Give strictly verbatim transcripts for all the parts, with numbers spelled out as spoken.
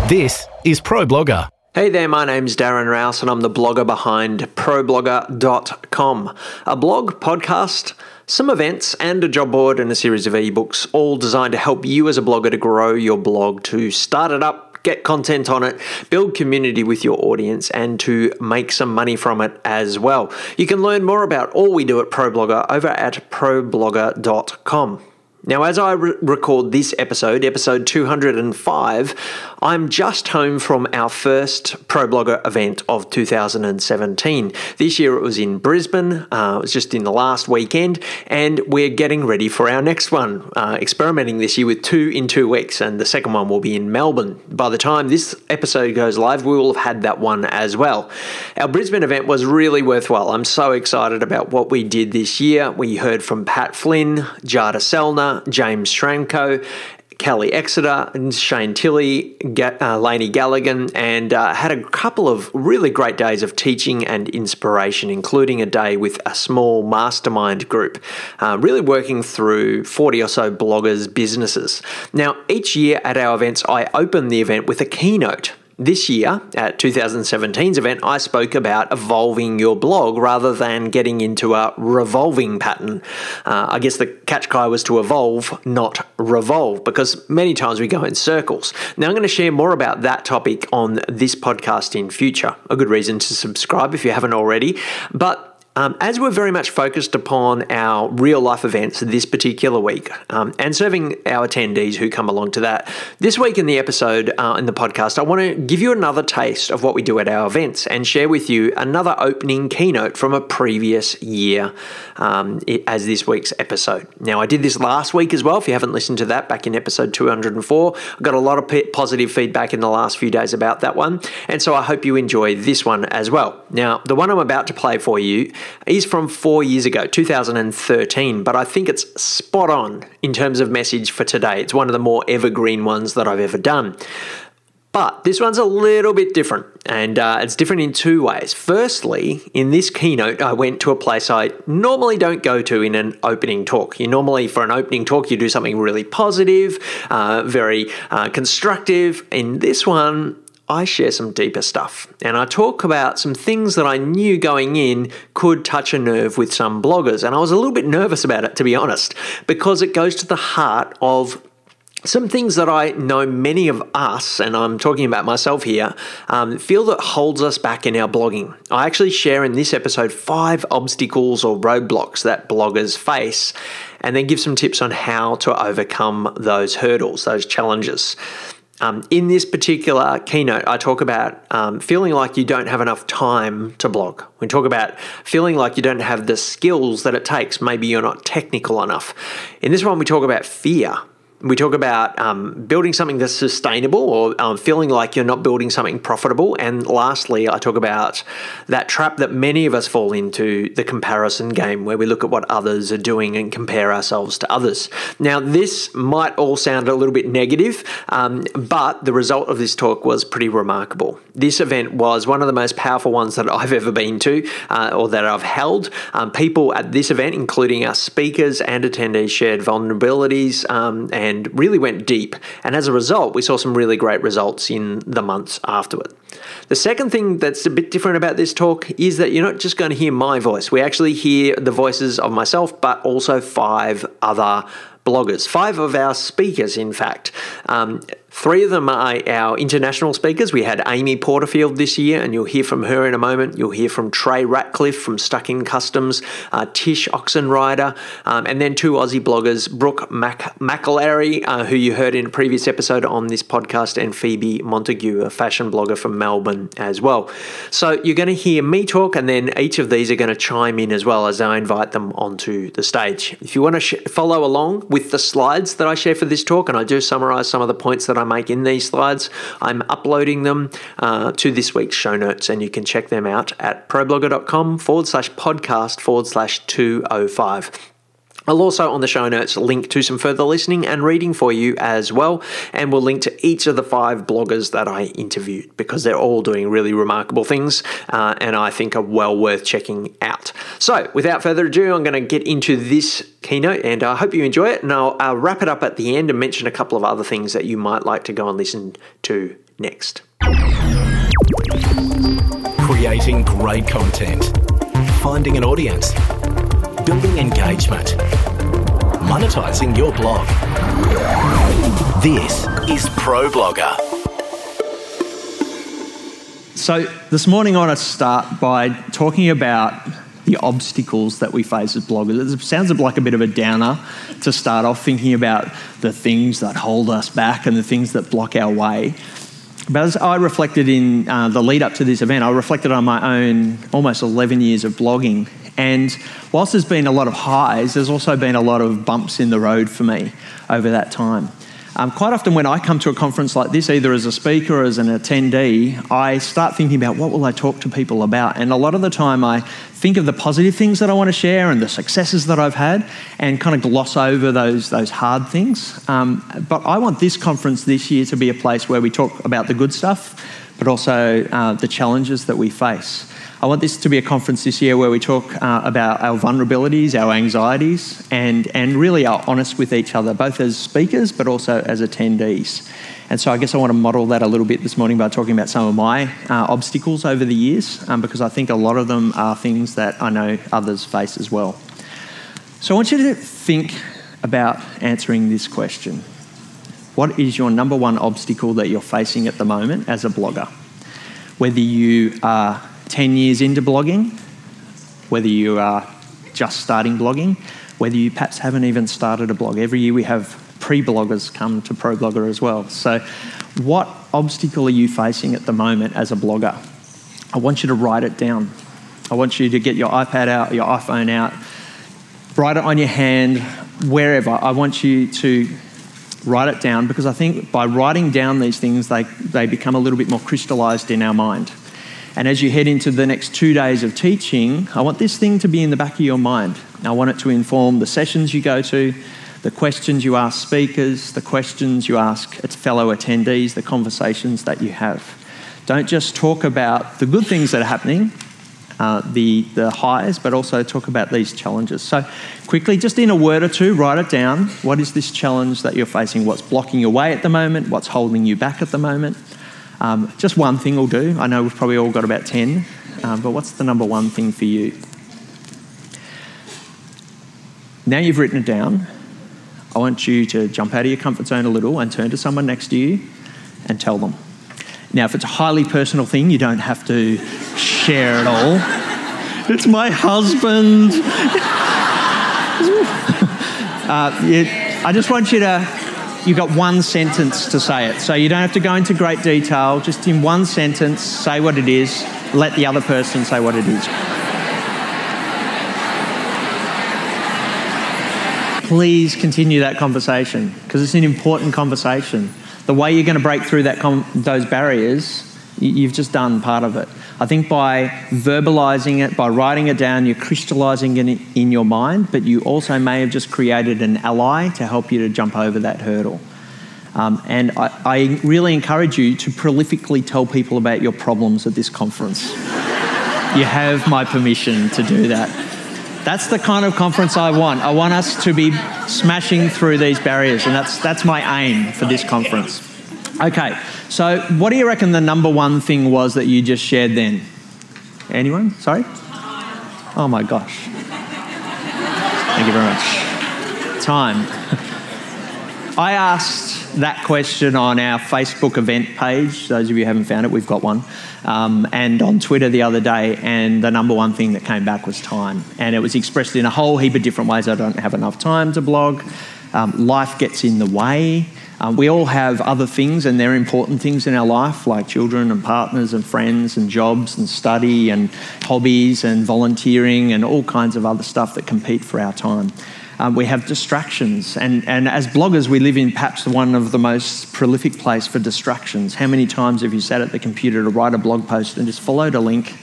This is ProBlogger. Hey there, my name's Darren Rouse and I'm the blogger behind pro blogger dot com, a blog, podcast, some events and a job board and a series of ebooks, all designed to help you as a blogger to grow your blog, to start it up, get content on it, build community with your audience, and to make some money from it as well. You can learn more about all we do at ProBlogger over at pro blogger dot com. Now, as I re- record this episode, episode two hundred five, I'm just home from our first ProBlogger event of two thousand seventeen. This year it was in Brisbane, uh, it was just in the last weekend, and we're getting ready for our next one, uh, experimenting this year with two in two weeks, and the second one will be in Melbourne. By the time this episode goes live, we will have had that one as well. Our Brisbane event was really worthwhile. I'm so excited about what we did this year. We heard from Pat Flynn, Jada Selner, James Schramko, Kelly Exeter, and Shane Tilley, Ga- uh, Lainey Galligan, and uh, had a couple of really great days of teaching and inspiration, including a day with a small mastermind group, uh, really working through forty or so bloggers' businesses. Now, each year at our events, I open the event with a keynote. This year, at two thousand seventeen's event, I spoke about evolving your blog rather than getting into a revolving pattern. Uh, I guess the catch cry was to evolve, not revolve, because many times we go in circles. Now, I'm going to share more about that topic on this podcast in future. A good reason to subscribe if you haven't already. But Um, as we're very much focused upon our real-life events this particular week um, and serving our attendees who come along to that, this week in the episode, uh, in the podcast, I want to give you another taste of what we do at our events and share with you another opening keynote from a previous year um, it, as this week's episode. Now, I did this last week as well. If you haven't listened to that, back in episode two hundred four, I got a lot of p- positive feedback in the last few days about that one, and so I hope you enjoy this one as well. Now, the one I'm about to play for you is from four years ago, two thousand thirteen, but I think it's spot on in terms of message for today. It's one of the more evergreen ones that I've ever done. But this one's a little bit different, and uh, it's different in two ways. Firstly, in this keynote, I went to a place I normally don't go to in an opening talk. You normally, for an opening talk, you do something really positive, uh, very uh, constructive. In this one, I share some deeper stuff, and I talk about some things that I knew going in could touch a nerve with some bloggers, and I was a little bit nervous about it, to be honest, because it goes to the heart of some things that I know many of us, and I'm talking about myself here, um, feel that holds us back in our blogging. I actually share in this episode five obstacles or roadblocks that bloggers face, and then give some tips on how to overcome those hurdles, those challenges. Um, in this particular keynote, I talk about um, feeling like you don't have enough time to blog. We talk about feeling like you don't have the skills that it takes. Maybe you're not technical enough. In this one, we talk about fear. We talk about um, building something that's sustainable, or um, feeling like you're not building something profitable. And lastly, I talk about that trap that many of us fall into, the comparison game, where we look at what others are doing and compare ourselves to others. Now, this might all sound a little bit negative, um, but the result of this talk was pretty remarkable. This event was one of the most powerful ones that I've ever been to uh, or that I've held. Um, people at this event, including our speakers and attendees, shared vulnerabilities um, and and really went deep. And as a result, we saw some really great results in the months afterward. The second thing that's a bit different about this talk is that you're not just going to hear my voice. We actually hear the voices of myself, but also five other bloggers, five of our speakers, in fact. Um, Three of them are our international speakers. We had Amy Porterfield this year, and you'll hear from her in a moment. You'll hear from Trey Ratcliffe from Stuck in Customs, uh, Tish Oxenrider, um, and then two Aussie bloggers, Brooke Mac- McElary, uh, who you heard in a previous episode on this podcast, and Phoebe Montague, a fashion blogger from Melbourne as well. So you're going to hear me talk, and then each of these are going to chime in as well as I invite them onto the stage. If you want to sh- follow along with the slides that I share for this talk, and I do summarize some of the points that I make in these slides, I'm uploading them uh, to this week's show notes, and you can check them out at problogger.com forward slash podcast forward slash 205. I'll also, on the show notes, link to some further listening and reading for you as well, and we'll link to each of the five bloggers that I interviewed, because they're all doing really remarkable things uh, and I think are well worth checking out. So, without further ado, I'm going to get into this keynote, and I hope you enjoy it, and I'll, I'll wrap it up at the end and mention a couple of other things that you might like to go and listen to next. Creating great content, finding an audience, building engagement, monetizing your blog. This is ProBlogger. So this morning I want to start by talking about the obstacles that we face as bloggers. It sounds like a bit of a downer to start off, thinking about the things that hold us back and the things that block our way. But as I reflected in uh, the lead up to this event, I reflected on my own almost eleven years of blogging. And whilst there's been a lot of highs, there's also been a lot of bumps in the road for me over that time. Um, quite often when I come to a conference like this, either as a speaker or as an attendee, I start thinking about what will I talk to people about. And a lot of the time I think of the positive things that I want to share and the successes that I've had and kind of gloss over those, those hard things. Um, but I want this conference this year to be a place where we talk about the good stuff, but also uh, the challenges that we face. I want this to be a conference this year where we talk uh, about our vulnerabilities, our anxieties, and, and really are honest with each other, both as speakers but also as attendees. And so I guess I want to model that a little bit this morning by talking about some of my uh, obstacles over the years, um, because I think a lot of them are things that I know others face as well. So I want you to think about answering this question. What is your number one obstacle that you're facing at the moment as a blogger? Whether you are ten years into blogging, whether you are just starting blogging, whether you perhaps haven't even started a blog. Every year we have pre-bloggers come to ProBlogger as well. So what obstacle are you facing at the moment as a blogger? I want you to write it down. I want you to get your iPad out, your iPhone out, write it on your hand, wherever. I want you to write it down, because I think by writing down these things, they, they become a little bit more crystallised in our mind. And as you head into the next two days of teaching, I want this thing to be in the back of your mind. I want it to inform the sessions you go to, the questions you ask speakers, the questions you ask fellow attendees, the conversations that you have. Don't just talk about the good things that are happening, uh, the, the highs, but also talk about these challenges. So quickly, just in a word or two, write it down. What is this challenge that you're facing? What's blocking your way at the moment? What's holding you back at the moment? Um, just one thing will do. I know we've probably all got about ten, um, but what's the number one thing for you? Now you've written it down, I want you to jump out of your comfort zone a little and turn to someone next to you and tell them. Now, if it's a highly personal thing, you don't have to share it all. It's my husband. uh, you, I just want you to... You've got one sentence to say it. So you don't have to go into great detail. Just in one sentence, say what it is. Let the other person say what it is. Please continue that conversation, because it's an important conversation. The way you're going to break through that com- those barriers, you've just done part of it. I think by verbalising it, by writing it down, you're crystallising it in your mind, but you also may have just created an ally to help you to jump over that hurdle. Um, and I, I really encourage you to prolifically tell people about your problems at this conference. You have my permission to do that. That's the kind of conference I want. I want us to be smashing through these barriers, and that's that's my aim for this conference. Okay, so what do you reckon the number one thing was that you just shared then? Anyone? Sorry? Oh my gosh. Thank you very much. Time. I asked that question on our Facebook event page. Those of you who haven't found it, we've got one. Um, and on Twitter the other day, and the number one thing that came back was time. And it was expressed in a whole heap of different ways. I don't have enough time to blog. Um, life gets in the way. Um, we all have other things, and they're important things in our life, like children and partners and friends and jobs and study and hobbies and volunteering and all kinds of other stuff that compete for our time. Um, we have distractions, and, and as bloggers, we live in perhaps one of the most prolific place for distractions. How many times have you sat at the computer to write a blog post and just followed a link?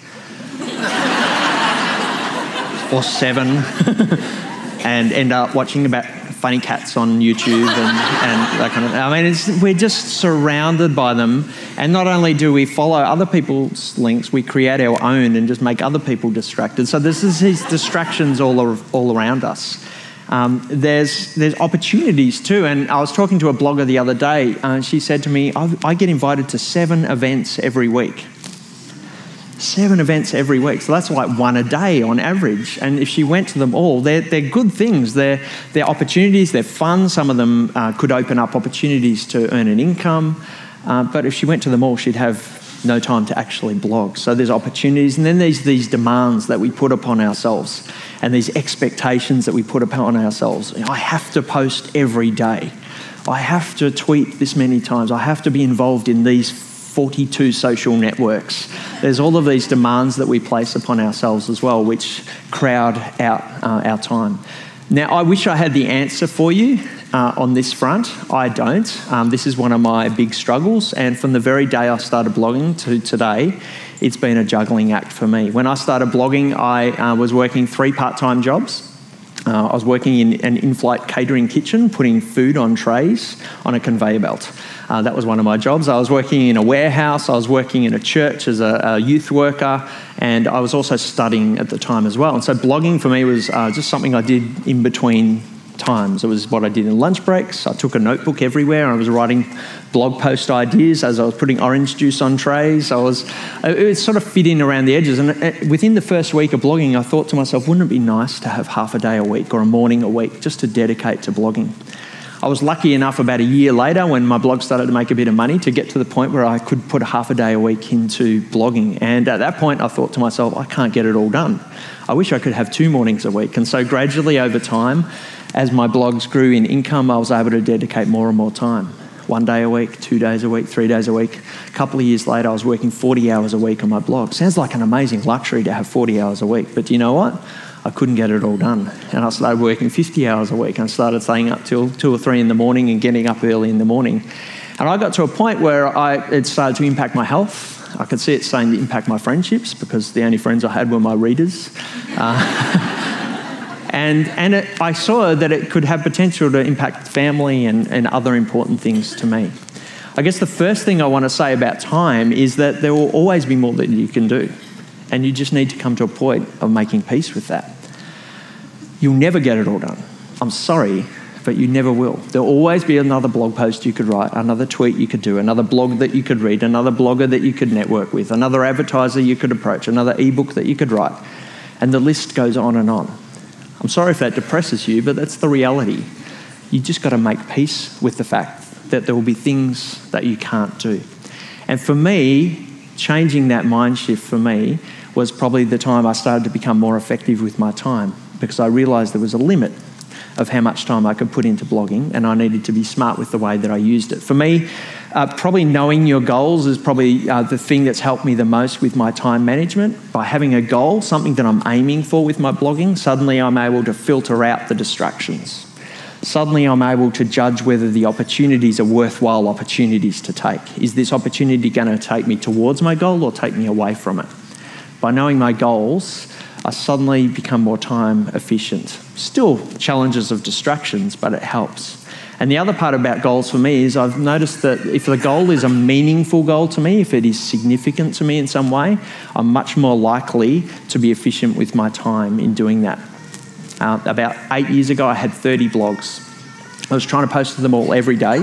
Or seven, and end up watching about funny cats on YouTube and, and that kind of thing. I mean, it's, we're just surrounded by them, and not only do we follow other people's links, we create our own and just make other people distracted. So there's these distractions all, all around us. Um, there's there's opportunities too, and I was talking to a blogger the other day, and she said to me, I, I get invited to seven events every week. Seven events every week, so that's like one a day on average. And if she went to them all, they're, they're good things. They're, they're opportunities, they're fun. Some of them uh, could open up opportunities to earn an income. Uh, but if she went to them all, she'd have no time to actually blog. So there's opportunities, and then there's these demands that we put upon ourselves and these expectations that we put upon ourselves. I have to post every day. I have to tweet this many times. I have to be involved in these forty-two social networks. There's all of these demands that we place upon ourselves as well, which crowd out uh, our time. Now, I wish I had the answer for you uh, on this front. I don't. Um, this is one of my big struggles, and from the very day I started blogging to today, it's been a juggling act for me. When I started blogging, I uh, was working three part-time jobs. Uh, I was working in an in-flight catering kitchen, putting food on trays on a conveyor belt. Uh, that was one of my jobs. I was working in a warehouse, I was working in a church as a, a youth worker, and I was also studying at the time as well. And so blogging for me was uh, just something I did in between times. It was what I did in lunch breaks. I took a notebook everywhere. I was writing blog post ideas as I was putting orange juice on trays. I was, it was sort of fit in around the edges. And within the first week of blogging, I thought to myself, wouldn't it be nice to have half a day a week or a morning a week just to dedicate to blogging? I was lucky enough about a year later when my blog started to make a bit of money to get to the point where I could put a half a day a week into blogging. And at that point, I thought to myself, I can't get it all done. I wish I could have two mornings a week. And so gradually over time, as my blogs grew in income, I was able to dedicate more and more time. One day a week, two days a week, three days a week. A couple of years later, I was working forty hours a week on my blog. Sounds like an amazing luxury to have forty hours a week, but do you know what? I couldn't get it all done. And I started working fifty hours a week, and I started staying up till two or three in the morning and getting up early in the morning. And I got to a point where I, it started to impact my health. I could see it starting to impact my friendships because the only friends I had were my readers. Uh, And and it, I saw that it could have potential to impact family and, and other important things to me. I guess the first thing I want to say about time is that there will always be more that you can do. And you just need to come to a point of making peace with that. You'll never get it all done. I'm sorry, but you never will. There'll always be another blog post you could write, another tweet you could do, another blog that you could read, another blogger that you could network with, another advertiser you could approach, another ebook that you could write. And the list goes on and on. I'm sorry if that depresses you, but that's the reality. You just got to make peace with the fact that there will be things that you can't do. And for me, changing that mind shift for me was probably the time I started to become more effective with my time, because I realised there was a limit of how much time I could put into blogging, and I needed to be smart with the way that I used it. For me, uh, probably knowing your goals is probably uh, the thing that's helped me the most with my time management. By having a goal, something that I'm aiming for with my blogging, suddenly I'm able to filter out the distractions. Suddenly I'm able to judge whether the opportunities are worthwhile opportunities to take. Is this opportunity going to take me towards my goal or take me away from it? By knowing my goals, I suddenly become more time efficient. Still challenges of distractions, but it helps. And the other part about goals for me is I've noticed that if the goal is a meaningful goal to me, if it is significant to me in some way, I'm much more likely to be efficient with my time in doing that. Uh, about eight years ago, I had thirty blogs. I was trying to post to them all every day.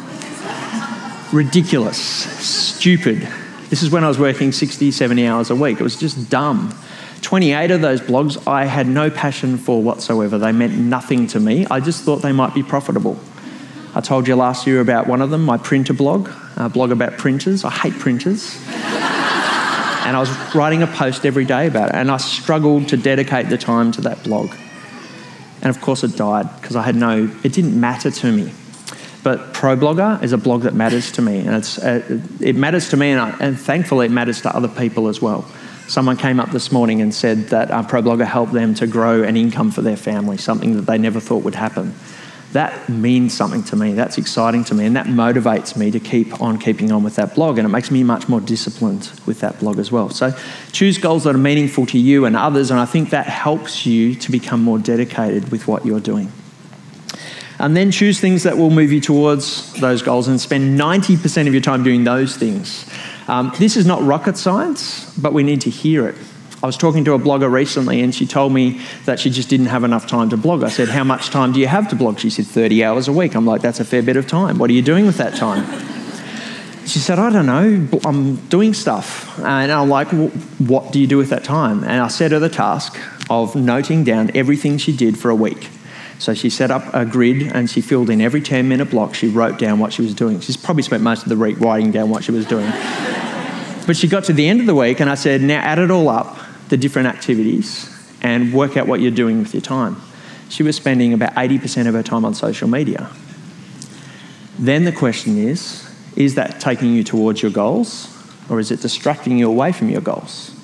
Ridiculous, stupid. This is when I was working sixty, seventy hours a week. It was just dumb. twenty-eight of those blogs I had no passion for whatsoever. They meant nothing to me. I just thought they might be profitable. I told you last year about one of them, my printer blog, a blog about printers. I hate printers. And I was writing a post every day about it, and I struggled to dedicate the time to that blog. And of course it died because I had no, it didn't matter to me. But ProBlogger is a blog that matters to me, and it's uh, it matters to me, and, I, and thankfully it matters to other people as well. Someone came up this morning and said that uh, ProBlogger helped them to grow an income for their family, something that they never thought would happen. That means something to me. That's exciting to me, and that motivates me to keep on keeping on with that blog, and it makes me much more disciplined with that blog as well. So choose goals that are meaningful to you and others, and I think that helps you to become more dedicated with what you're doing. And then choose things that will move you towards those goals and spend ninety percent of your time doing those things. Um, this is not rocket science, but we need to hear it. I was talking to a blogger recently and she told me that she just didn't have enough time to blog. I said, how much time do you have to blog? She said, thirty hours a week. I'm like, that's a fair bit of time. What are you doing with that time? She said, I don't know, I'm doing stuff. And I'm like, well, what do you do with that time? And I set her the task of noting down everything she did for a week. So she set up a grid and she filled in every ten minute block. She wrote down what she was doing. She's probably spent most of the week writing down what she was doing. But she got to the end of the week and I said, now add it all up, the different activities, and work out what you're doing with your time. She was spending about eighty percent of her time on social media. Then the question is, is that taking you towards your goals or is it distracting you away from your goals?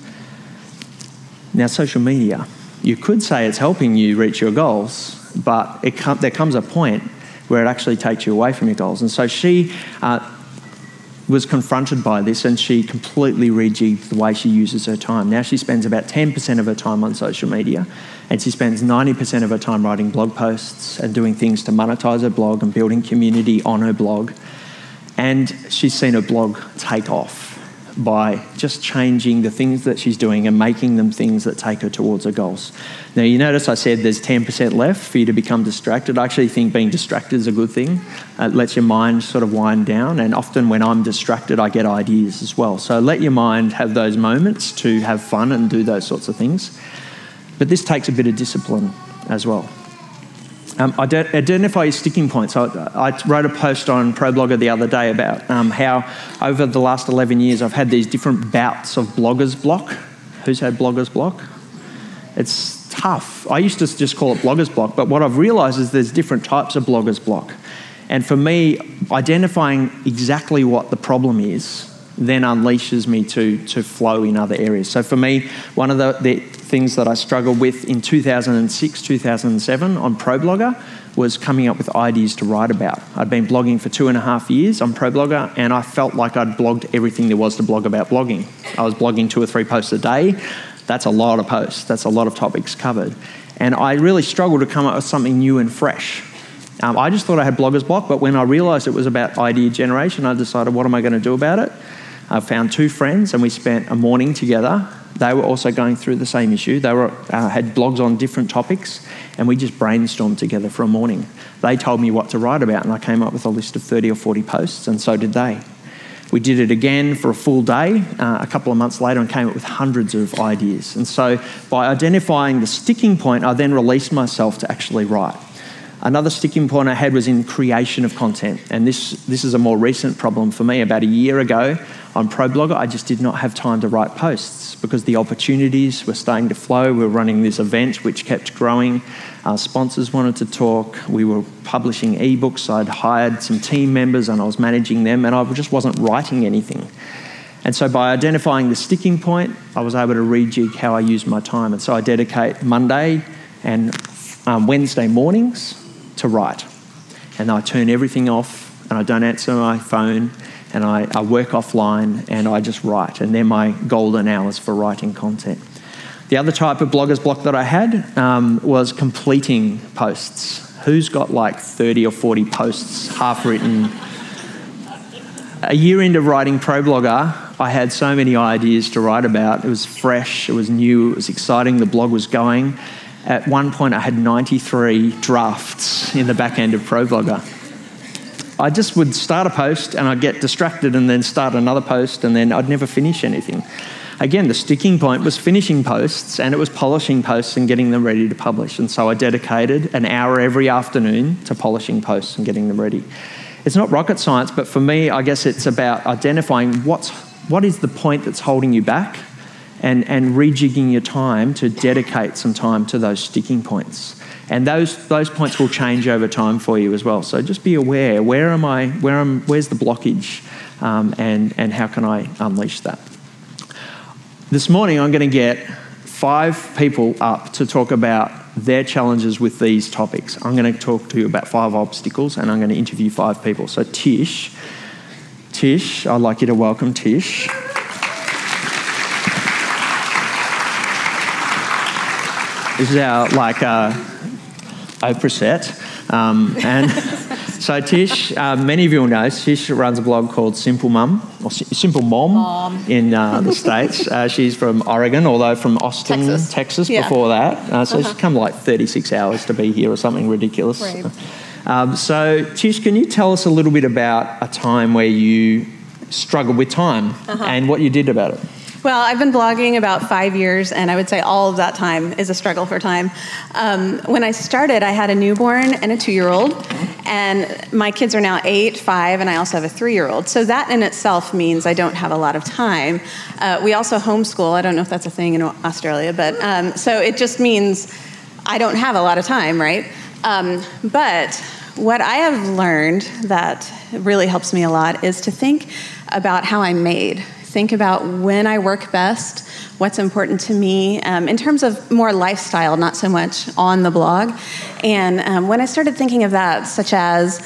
Now, social media, you could say it's helping you reach your goals, but it com- there comes a point where it actually takes you away from your goals. And so she uh, was confronted by this and she completely rejigged the way she uses her time. Now she spends about ten percent of her time on social media and she spends ninety percent of her time writing blog posts and doing things to monetize her blog and building community on her blog. And she's seen her blog take off by just changing the things that she's doing and making them things that take her towards her goals. Now, you notice I said there's ten percent left for you to become distracted. I actually think being distracted is a good thing. It lets your mind sort of wind down, and often when I'm distracted, I get ideas as well. So let your mind have those moments to have fun and do those sorts of things. But this takes a bit of discipline as well. Um, identify your sticking points. I, I wrote a post on ProBlogger the other day about um, how over the last eleven years I've had these different bouts of blogger's block. Who's had blogger's block? It's tough. I used to just call it blogger's block, but what I've realised is there's different types of blogger's block. And for me, identifying exactly what the problem is then unleashes me to, to flow in other areas. So for me, one of the, the things that I struggled with in two thousand six, two thousand seven on ProBlogger was coming up with ideas to write about. I'd been blogging for two and a half years on ProBlogger and I felt like I'd blogged everything there was to blog about blogging. I was blogging two or three posts a day. That's a lot of posts. That's a lot of topics covered. And I really struggled to come up with something new and fresh. Um, I just thought I had blogger's block, but when I realised it was about idea generation, I decided, what am I going to do about it? I found two friends and we spent a morning together. They were also going through the same issue. They were uh, had blogs on different topics and we just brainstormed together for a morning. They told me what to write about and I came up with a list of thirty or forty posts, and so did they. We did it again for a full day uh, a couple of months later and came up with hundreds of ideas. And so by identifying the sticking point, I then released myself to actually write. Another sticking point I had was in creation of content. And this, this is a more recent problem for me. About a year ago on ProBlogger, I just did not have time to write posts because the opportunities were starting to flow. We were running this event which kept growing. Our sponsors wanted to talk. We were publishing ebooks. I'd hired some team members and I was managing them and I just wasn't writing anything. And so by identifying the sticking point, I was able to rejig how I use my time. And so I dedicate Monday and um, Wednesday mornings to write. And I turn everything off and I don't answer my phone and I, I work offline and I just write. And they're my golden hours for writing content. The other type of blogger's block that I had um, was completing posts. Who's got like thirty or forty posts half written? A year into writing ProBlogger, I had so many ideas to write about. It was fresh, it was new, it was exciting, the blog was going. At one point, I had ninety-three drafts in the back end of ProBlogger. I just would start a post and I'd get distracted and then start another post and then I'd never finish anything. Again, the sticking point was finishing posts and it was polishing posts and getting them ready to publish. And so I dedicated an hour every afternoon to polishing posts and getting them ready. It's not rocket science, but for me, I guess it's about identifying what's, what is the point that's holding you back and, and rejigging your time to dedicate some time to those sticking points. And those those points will change over time for you as well. So just be aware, where am I, where am, where's the blockage um, and, and how can I unleash that? This morning I'm going to get five people up to talk about their challenges with these topics. I'm going to talk to you about five obstacles and I'm going to interview five people. So Tish, Tish, I'd like you to welcome Tish. This is our like uh, Oprah set, um, and So Tish, uh, many of you will know, Tish runs a blog called Simple Mum, or S- Simple Mom, Mom. in uh, the States. Uh, she's from Oregon, although from Austin, Texas, Texas yeah. before that. Uh, so Uh-huh. she's come like thirty-six hours to be here or something ridiculous. Right. Um, so Tish, can you tell us a little bit about a time where you struggled with time Uh-huh. and what you did about it? Well, I've been blogging about five years, and I would say all of that time is a struggle for time. Um, when I started, I had a newborn and a two-year-old, and my kids are now eight, five, and I also have a three-year-old. So that in itself means I don't have a lot of time. Uh, we also homeschool. I don't know if that's a thing in Australia, but um, so it just means I don't have a lot of time, right? Um, but what I have learned that really helps me a lot is to think about how I'm made. Think about when I work best, what's important to me um, in terms of more lifestyle, not so much on the blog. And um, when I started thinking of that, such as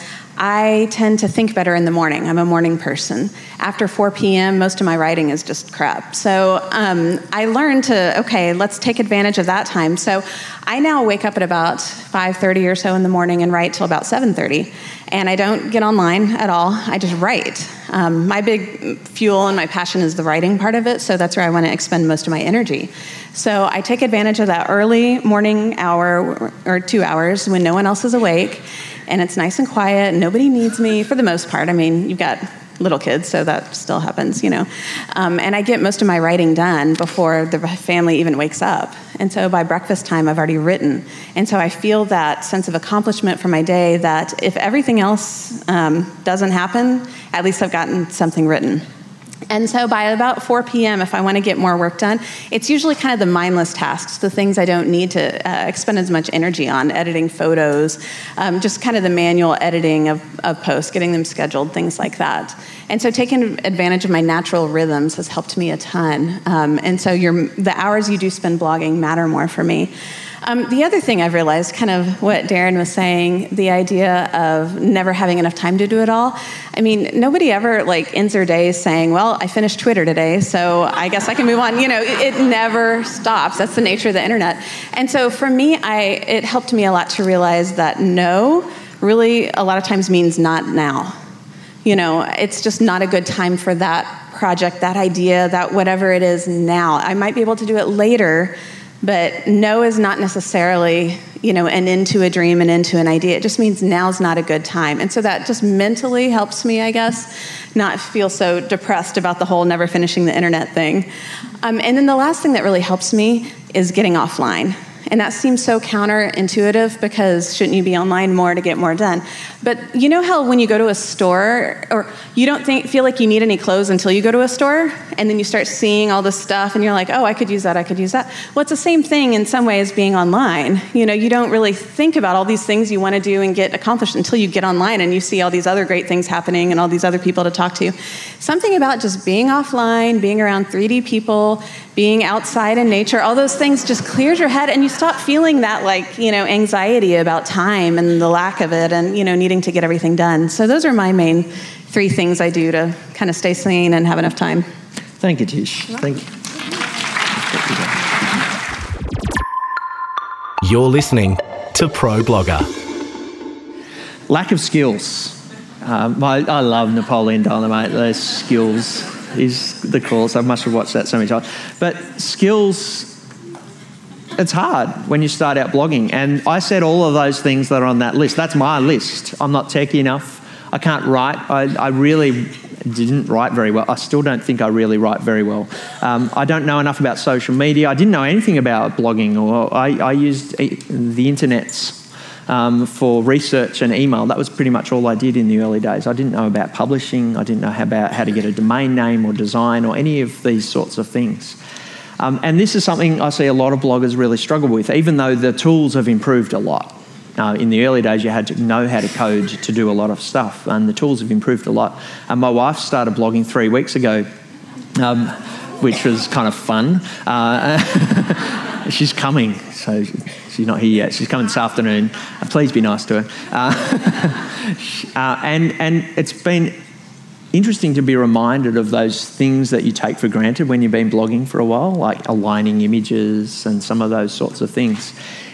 I tend to think better in the morning. I'm a morning person. After four p.m., most of my writing is just crap. So um, I learned to, okay, let's take advantage of that time. So I now wake up at about five thirty or so in the morning and write till about seven thirty. And I don't get online at all. I just write. Um, my big fuel and my passion is the writing part of it, so that's where I want to expend most of my energy. So I take advantage of that early morning hour or two hours when no one else is awake, and it's nice and quiet, and nobody needs me for the most part. I mean, you've got little kids, so that still happens, you know. Um, and I get most of my writing done before the family even wakes up. And so by breakfast time, I've already written. And so I feel that sense of accomplishment for my day that if everything else um, doesn't happen, at least I've gotten something written. And so by about four p.m., if I want to get more work done, it's usually kind of the mindless tasks, the things I don't need to uh, expend as much energy on, editing photos, um, just kind of the manual editing of, of posts, getting them scheduled, things like that. And so taking advantage of my natural rhythms has helped me a ton. Um, and so your, the hours you do spend blogging matter more for me. Um, the other thing I've realized, kind of what Darren was saying, the idea of never having enough time to do it all. I mean, nobody ever like ends their days saying, well, I finished Twitter today, so I guess I can move on. You know, it, it never stops. That's the nature of the internet. And so for me, I it helped me a lot to realize that no really a lot of times means not now. You know, it's just not a good time for that project, that idea, that whatever it is now. I might be able to do it later, but no is not necessarily, you know, an into a dream and into an idea. It just means now's not a good time. And so that just mentally helps me, I guess, not feel so depressed about the whole never finishing the internet thing. Um, and then the last thing that really helps me is getting offline. And that seems so counterintuitive because shouldn't you be online more to get more done? But you know how when you go to a store, or you don't think, feel like you need any clothes until you go to a store, and then you start seeing all this stuff, and you're like, oh, I could use that, I could use that. Well, it's the same thing in some ways being online. You know, you don't really think about all these things you want to do and get accomplished until you get online and you see all these other great things happening and all these other people to talk to. Something about just being offline, being around three D people, being outside in nature, all those things just clears your head, and you stop feeling that, like, you know, anxiety about time and the lack of it and, you know, needing to get everything done. So those are my main three things I do to kind of stay sane and have enough time. Thank you, Tish. Thank you. You're listening to Pro Blogger. Lack of skills. Um, I, I love Napoleon Dynamite. Those skills is the course. I must have watched that so many times. But skills, it's hard when you start out blogging. And I said all of those things that are on that list. That's my list. I'm not techie enough. I can't write. I, I really didn't write very well. I still don't think I really write very well. Um, I don't know enough about social media. I didn't know anything about blogging. Or I, I used the internets Um, for research and email. That was pretty much all I did in the early days. I didn't know about publishing. I didn't know how about how to get a domain name or design or any of these sorts of things. Um, and this is something I see a lot of bloggers really struggle with, even though the tools have improved a lot. Uh, in the early days, you had to know how to code to do a lot of stuff, and the tools have improved a lot. And my wife started blogging three weeks ago, um, which was kind of fun. Uh, she's coming, so she's not here yet. She's coming this afternoon. Uh, please be nice to her. Uh, uh, and and it's been interesting to be reminded of those things that you take for granted when you've been blogging for a while, like aligning images and some of those sorts of things.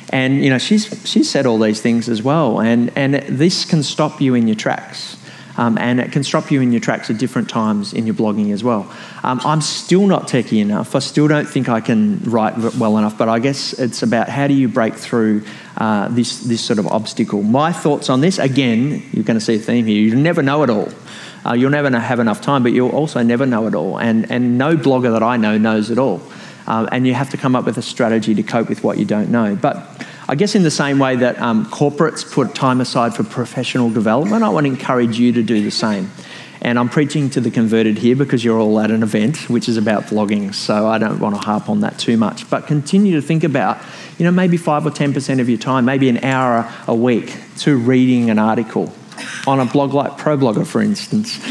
And, you know, she's she's said all these things as well. And, and this can stop you in your tracks. Um, and it can stop you in your tracks at different times in your blogging as well. Um, I'm still not techie enough. I still don't think I can write well enough, but I guess it's about how do you break through uh, this, this sort of obstacle. My thoughts on this, again, you're going to see a theme here. You never know it all. Uh, you'll never have enough time, but you'll also never know it all. And, and no blogger that I know knows it all. Um, and you have to come up with a strategy to cope with what you don't know. But I guess in the same way that um, corporates put time aside for professional development, I want to encourage you to do the same. And I'm preaching to the converted here because you're all at an event which is about blogging, so I don't want to harp on that too much. But continue to think about, you know, maybe five or ten percent of your time, maybe an hour a week to reading an article on a blog like ProBlogger, for instance.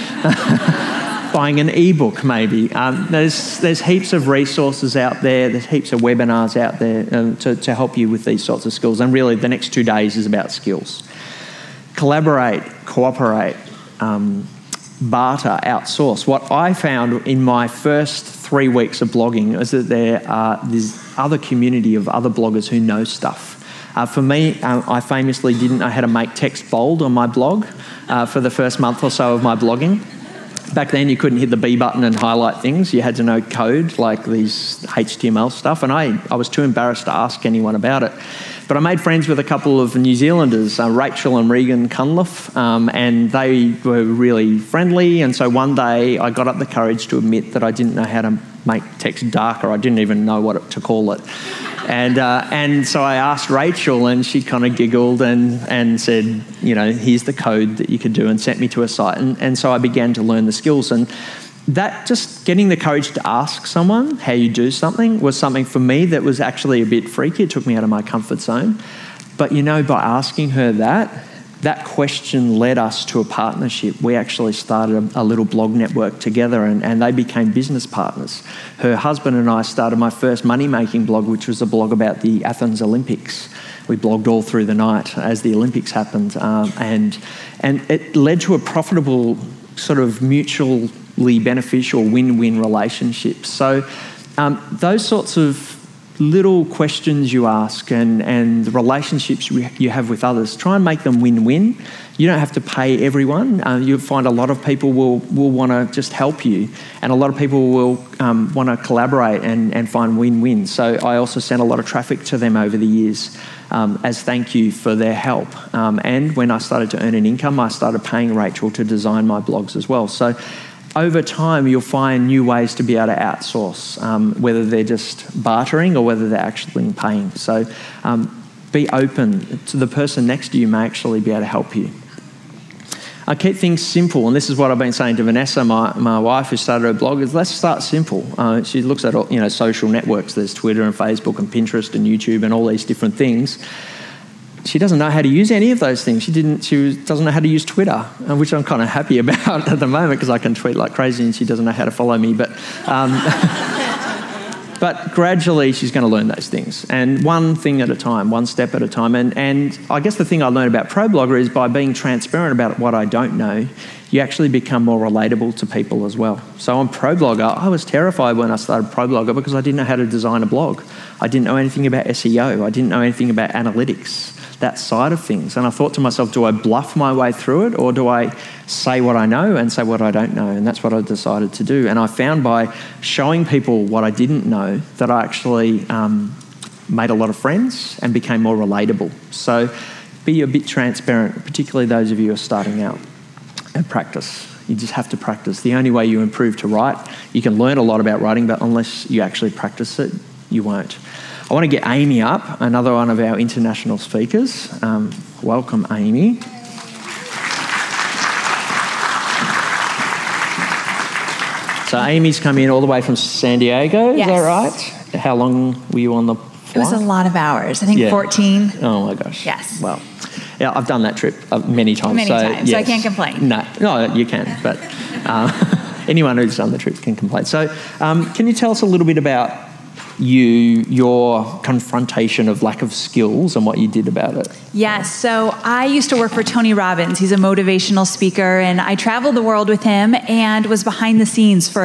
Buying an ebook, maybe. Um, there's there's heaps of resources out there. There's heaps of webinars out there um, to, to help you with these sorts of skills. And really, the next two days is about skills. Collaborate, cooperate, um, barter, outsource. What I found in my first three weeks of blogging is that there are this other community of other bloggers who know stuff. Uh, for me, uh, I famously didn't know how to make text bold on my blog uh, for the first month or so of my blogging. Back then, you couldn't hit the B button and highlight things. You had to know code, like these H T M L stuff, and I, I was too embarrassed to ask anyone about it. But I made friends with a couple of New Zealanders, uh, Rachel and Regan Cunliffe, um, and they were really friendly, and so one day I got up the courage to admit that I didn't know how to make text darker. I didn't even know what it, to call it. And uh, and so I asked Rachel, and she kind of giggled and, and said, you know, here's the code that you could do, and sent me to a site. And, and so I began to learn the skills. And that, just getting the courage to ask someone how you do something was something for me that was actually a bit freaky. It took me out of my comfort zone. But, you know, by asking her that, that question led us to a partnership. We actually started a, a little blog network together, and, and they became business partners. Her husband and I started my first money-making blog, which was a blog about the Athens Olympics. We blogged all through the night as the Olympics happened, um, and and it led to a profitable, sort of mutually beneficial win-win relationship. So um, those sorts of little questions you ask and, and the relationships you have with others, try and make them win-win. You don't have to pay everyone. Uh, you'll find a lot of people will, will want to just help you, and a lot of people will um, want to collaborate and, and find win-win. So I also sent a lot of traffic to them over the years um, as thank you for their help. Um, and when I started to earn an income, I started paying Rachel to design my blogs as well. So over time, you'll find new ways to be able to outsource, um, whether they're just bartering or whether they're actually paying. So um, be open to the person next to you may actually be able to help you. I keep things simple, and this is what I've been saying to Vanessa, my, my wife, who started her blog, is let's start simple. Uh, she looks at all, you know, social networks. There's Twitter and Facebook and Pinterest and YouTube and all these different things. She doesn't know how to use any of those things. She didn't. She doesn't know how to use Twitter, which I'm kind of happy about at the moment because I can tweet like crazy, and she doesn't know how to follow me. But, um, but gradually, she's going to learn those things, and one thing at a time, one step at a time. And and I guess the thing I learned about ProBlogger is by being transparent about what I don't know, you actually become more relatable to people as well. So on ProBlogger, I was terrified when I started ProBlogger because I didn't know how to design a blog. I didn't know anything about S E O. I didn't know anything about analytics, that side of things. And I thought to myself, do I bluff my way through it, or do I say what I know and say what I don't know? And that's what I decided to do. And I found by showing people what I didn't know that I actually um, made a lot of friends and became more relatable. So be a bit transparent, particularly those of you who are starting out, and practice. You just have to practice. The only way you improve to write, you can learn a lot about writing, but unless you actually practice it, you won't. I want to get Amy up, another one of our international speakers. Um, welcome, Amy. So Amy's come in all the way from San Diego, yes. Is that right? How long were you on the flight? It was a lot of hours. I think yeah. fourteen. Oh my gosh. Yes. Well, yeah, I've done that trip uh, many times. Many so, times, yes. so I can't complain. No, no, you can, but uh, anyone who's done the trip can complain. So um, can you tell us a little bit about you, your confrontation of lack of skills and what you did about it? Yes, so I used to work for Tony Robbins. He's a motivational speaker, and I traveled the world with him and was behind the scenes for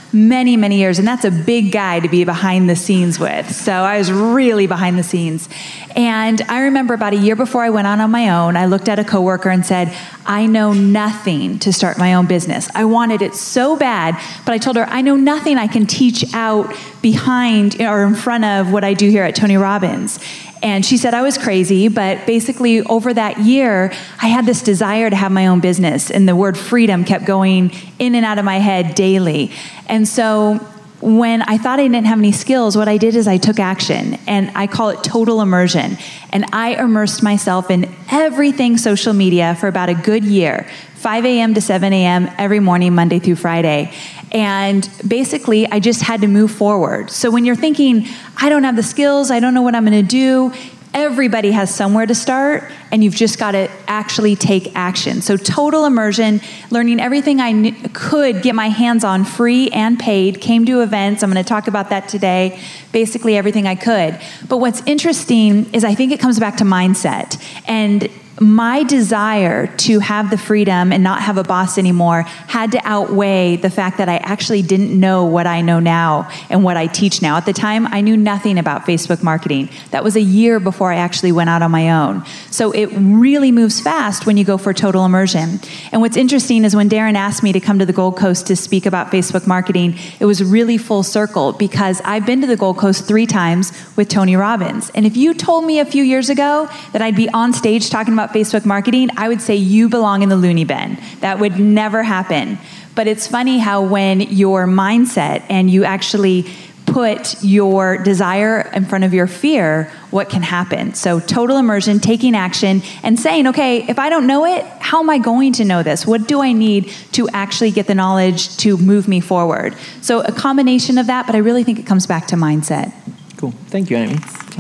many, many years. And that's a big guy to be behind the scenes with. So I was really behind the scenes. And I remember about a year before I went on on my own, I looked at a coworker and said, I know nothing to start my own business. I wanted it so bad, but I told her, I know nothing I can teach out behind or in front of what I do here at Tony Robbins. And she said I was crazy, but basically over that year, I had this desire to have my own business, and the word freedom kept going in and out of my head daily. And so when I thought I didn't have any skills, what I did is I took action, and I call it total immersion. And I immersed myself in everything social media for about a good year, five a.m. to seven a.m. every morning, Monday through Friday. And basically, I just had to move forward. So when you're thinking, I don't have the skills, I don't know what I'm going to do, everybody has somewhere to start, and you've just got to actually take action. So total immersion, learning everything I kn- could get my hands on free and paid, came to events. I'm going to talk about that today, basically everything I could. But what's interesting is I think it comes back to mindset. And my desire to have the freedom and not have a boss anymore had to outweigh the fact that I actually didn't know what I know now and what I teach now. At the time, I knew nothing about Facebook marketing. That was a year before I actually went out on my own. So it really moves fast when you go for total immersion. And what's interesting is when Darren asked me to come to the Gold Coast to speak about Facebook marketing, it was really full circle because I've been to the Gold Coast three times with Tony Robbins. And if you told me a few years ago that I'd be on stage talking about Facebook marketing, I would say you belong in the loony bin. That would never happen. But it's funny how when your mindset and you actually put your desire in front of your fear, what can happen? So total immersion, taking action, and saying, okay, if I don't know it, how am I going to know this? What do I need to actually get the knowledge to move me forward? So a combination of that, but I really think it comes back to mindset. Cool. Thank you, Amy.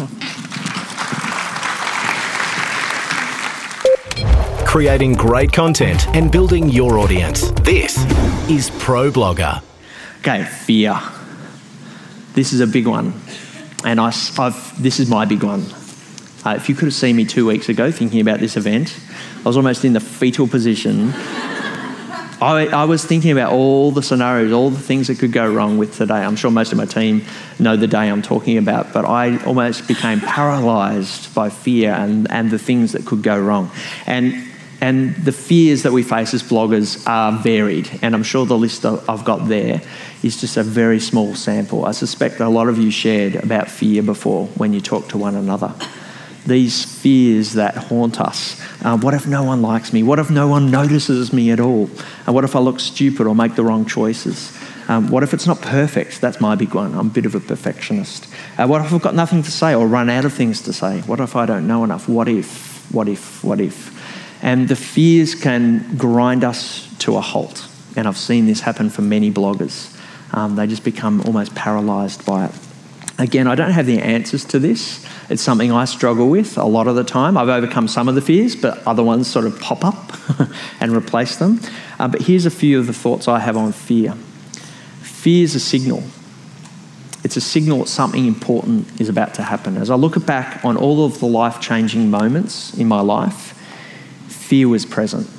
Creating great content and building your audience. This is ProBlogger. Okay, fear. This is a big one. And I, I've, this is my big one. Uh, if you could have seen me two weeks ago thinking about this event, I was almost in the fetal position. I, I was thinking about all the scenarios, all the things that could go wrong with today. I'm sure most of my team know the day I'm talking about, but I almost became paralysed by fear and, and the things that could go wrong. And And the fears that we face as bloggers are varied. And I'm sure the list I've got there is just a very small sample. I suspect a lot of you shared about fear before when you talk to one another. These fears that haunt us. Uh, what if no one likes me? What if no one notices me at all? And what if I look stupid or make the wrong choices? Um, what if it's not perfect? That's my big one. I'm a bit of a perfectionist. Uh, what if I've got nothing to say or run out of things to say? What if I don't know enough? What if? What if? What if? And the fears can grind us to a halt. And I've seen this happen for many bloggers. Um, they just become almost paralysed by it. Again, I don't have the answers to this. It's something I struggle with a lot of the time. I've overcome some of the fears, but other ones sort of pop up and replace them. Uh, but here's a few of the thoughts I have on fear. Fear is a signal. It's a signal that something important is about to happen. As I look back on all of the life-changing moments in my life, fear was present.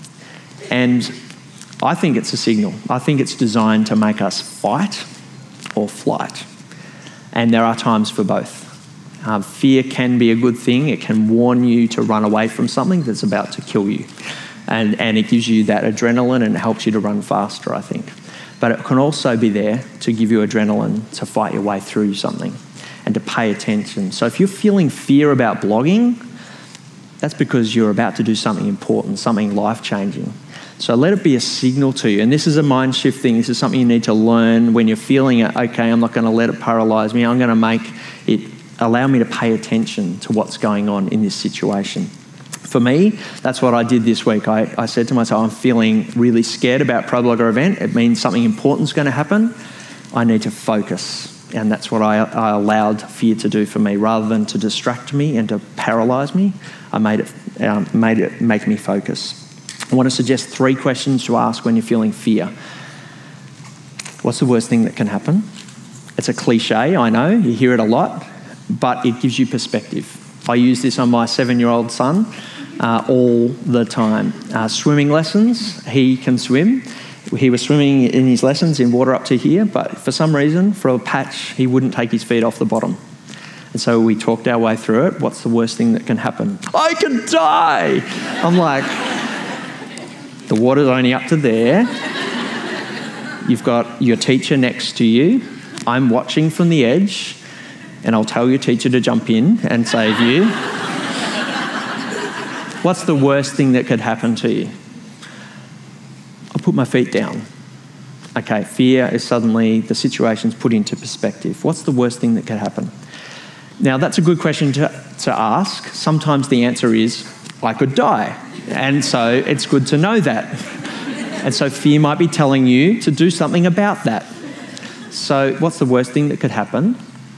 And I think it's a signal. I think it's designed to make us fight or flight. And there are times for both. Um, fear can be a good thing. It can warn you to run away from something that's about to kill you. And, and it gives you that adrenaline and it helps you to run faster, I think. But it can also be there to give you adrenaline to fight your way through something and to pay attention. So if you're feeling fear about blogging, that's because you're about to do something important, something life-changing. So let it be a signal to you. And this is a mind shift thing. This is something you need to learn when you're feeling it. Okay, I'm not going to let it paralyse me. I'm going to make it allow me to pay attention to what's going on in this situation. For me, that's what I did this week. I, I said to myself, I'm feeling really scared about ProBlogger event. It means something important is going to happen. I need to focus. And that's what I, I allowed fear to do for me. Rather than to distract me and to paralyse me, I made it, um, made it make me focus. I want to suggest three questions to ask when you're feeling fear. What's the worst thing that can happen? It's a cliche, I know, you hear it a lot, but it gives you perspective. I use this on my seven-year-old son uh, all the time. Uh, swimming lessons, he can swim. He was swimming in his lessons in water up to here, but for some reason, for a patch, he wouldn't take his feet off the bottom. And so we talked our way through it. What's the worst thing that can happen? I can die! I'm like, the water's only up to there. You've got your teacher next to you. I'm watching from the edge, and I'll tell your teacher to jump in and save you. What's the worst thing that could happen to you? I'll put my feet down. Okay, fear is suddenly, the situation's put into perspective. What's the worst thing that could happen? Now, that's a good question to, to ask. Sometimes the answer is, I could die. And so it's good to know that. And so fear might be telling you to do something about that. So what's the worst thing that could happen?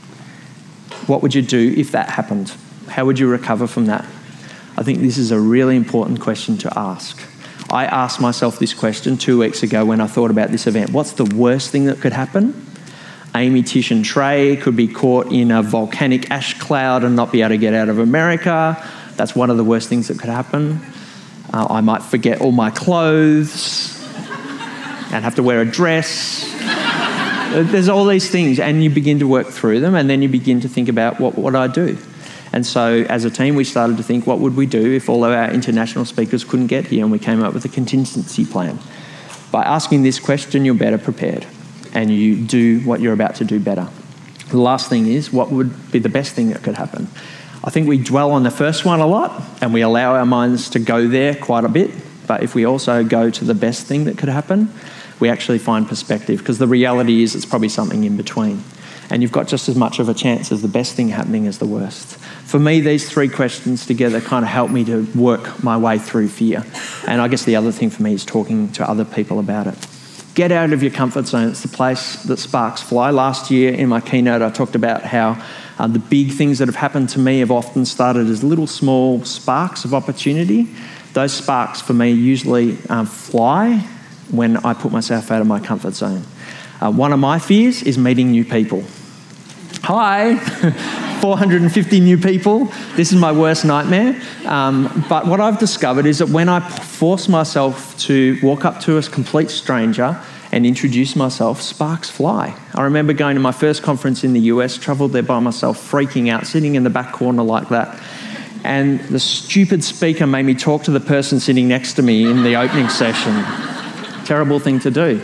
What would you do if that happened? How would you recover from that? I think this is a really important question to ask. I asked myself this question two weeks ago when I thought about this event. What's the worst thing that could happen? Amy, Tish and Trey could be caught in a volcanic ash cloud and not be able to get out of America. That's one of the worst things that could happen. Uh, I might forget all my clothes and have to wear a dress. There's all these things, and you begin to work through them, and then you begin to think about what would I do? And so as a team, we started to think, what would we do if all of our international speakers couldn't get here? And we came up with a contingency plan. By asking this question, you're better prepared, and you do what you're about to do better. The last thing is, what would be the best thing that could happen? I think we dwell on the first one a lot, and we allow our minds to go there quite a bit. But if we also go to the best thing that could happen, we actually find perspective, because the reality is it's probably something in between. And you've got just as much of a chance as the best thing happening as the worst. For me, these three questions together kind of help me to work my way through fear. And I guess the other thing for me is talking to other people about it. Get out of your comfort zone. It's the place that sparks fly. Last year in my keynote, I talked about how uh, the big things that have happened to me have often started as little small sparks of opportunity. Those sparks for me usually um, fly when I put myself out of my comfort zone. Uh, one of my fears is meeting new people. Hi, four hundred fifty new people. This is my worst nightmare. Um, but what I've discovered is that when I force myself to walk up to a complete stranger and introduce myself, sparks fly. I remember going to my first conference in the U S, travelled there by myself, freaking out, sitting in the back corner like that. And the stupid speaker made me talk to the person sitting next to me in the opening session. Terrible thing to do.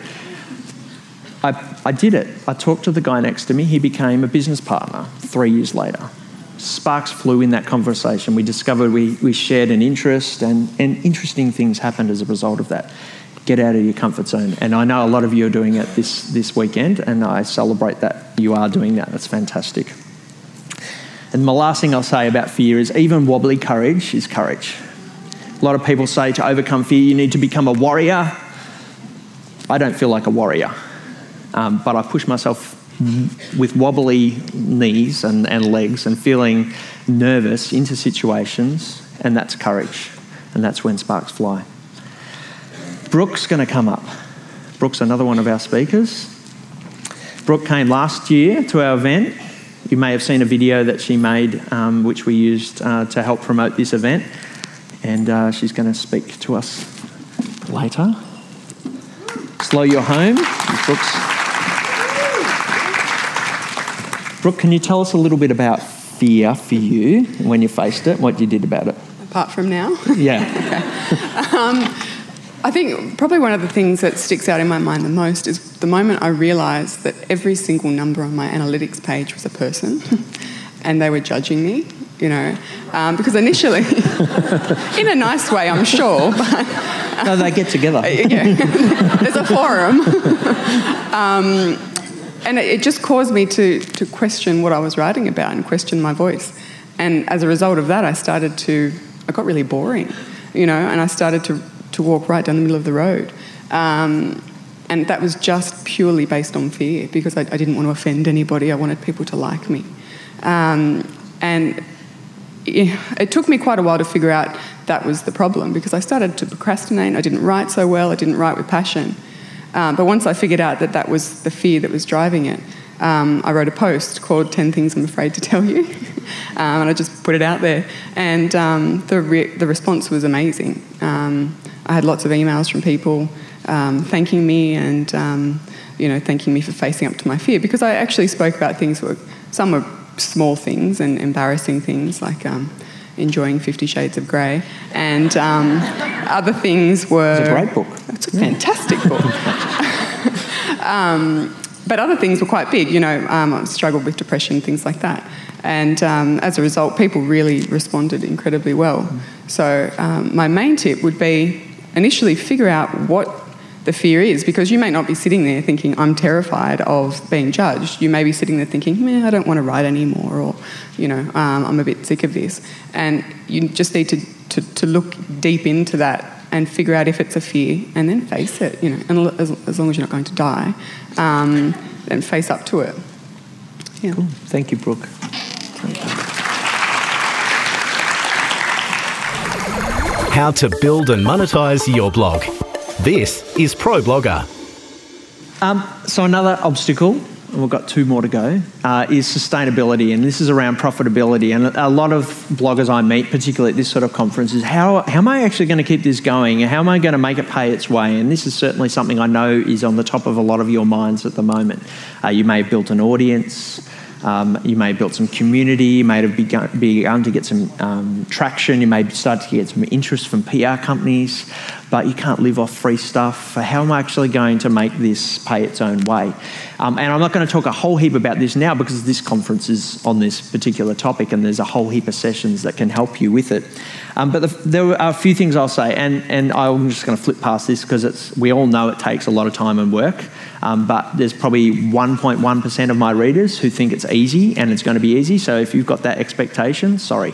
I, I did it. I talked to the guy next to me. He became a business partner three years later. Sparks flew in that conversation. We discovered we, we shared an interest, and, and interesting things happened as a result of that. Get out of your comfort zone. And I know a lot of you are doing it this, this weekend, and I celebrate that you are doing that. That's fantastic. And my last thing I'll say about fear is even wobbly courage is courage. A lot of people say to overcome fear, you need to become a warrior. I don't feel like a warrior, um, but I push myself with wobbly knees and, and legs and feeling nervous into situations, and that's courage, and that's when sparks fly. Brooke's going to come up. Brooke's another one of our speakers. Brooke came last year to our event. You may have seen a video that she made, um, which we used uh, to help promote this event, and uh, she's going to speak to us later. Slow your home. Brooke's. Brooke, can you tell us a little bit about fear for you when you faced it, what you did about it? Apart from now? Yeah. Okay. Um, I think probably one of the things that sticks out in my mind the most is the moment I realised that every single number on my analytics page was a person and they were judging me, you know, um, because initially, in a nice way, I'm sure, but... No, they get together. Yeah, there's a forum. um, and it, it just caused me to, to question what I was writing about and question my voice. And as a result of that, I started to... I got really boring, you know, and I started to... to walk right down the middle of the road. Um, and that was just purely based on fear, because I, I didn't want to offend anybody. I wanted people to like me. Um, and it, it took me quite a while to figure out that was the problem, because I started to procrastinate. I didn't write so well. I didn't write with passion. Um, but once I figured out that that was the fear that was driving it, um, I wrote a post called ten Things I'm Afraid to Tell You. um, and I just put it out there. And um, the, re- the response was amazing. Um, I had lots of emails from people um, thanking me and um, you know thanking me for facing up to my fear, because I actually spoke about things that were, some were small things and embarrassing things like um, enjoying Fifty Shades of Grey, and um, other things were... It's a great book. It's a fantastic book. um, but other things were quite big, you know, um, I struggled with depression, things like that. And um, as a result, people really responded incredibly well. So um, my main tip would be initially figure out what the fear is, because you may not be sitting there thinking, I'm terrified of being judged. You may be sitting there thinking, meh, I don't want to write anymore, or, you know, um, I'm a bit sick of this. And you just need to, to, to look deep into that and figure out if it's a fear, and then face it, you know, and as, as long as you're not going to die, um, then face up to it. Yeah. Cool. Thank you, Brooke. How to build and monetize your blog. This is ProBlogger. Um, so another obstacle, and we've got two more to go, uh, is sustainability, and this is around profitability. And a lot of bloggers I meet, particularly at this sort of conference, is how, how am I actually going to keep this going? How am I going to make it pay its way? And this is certainly something I know is on the top of a lot of your minds at the moment. Uh, you may have built an audience. Um, you may have built some community, you may have begun, begun to get some um, traction, you may start to get some interest from P R companies, but you can't live off free stuff. How am I actually going to make this pay its own way? Um, and I'm not going to talk a whole heap about this now, because this conference is on this particular topic and there's a whole heap of sessions that can help you with it. Um, but the, there are a few things I'll say, and, and I'm just going to flip past this because it's, we all know it takes a lot of time and work, um, but there's probably one point one percent of my readers who think it's easy and it's going to be easy. So if you've got that expectation, sorry.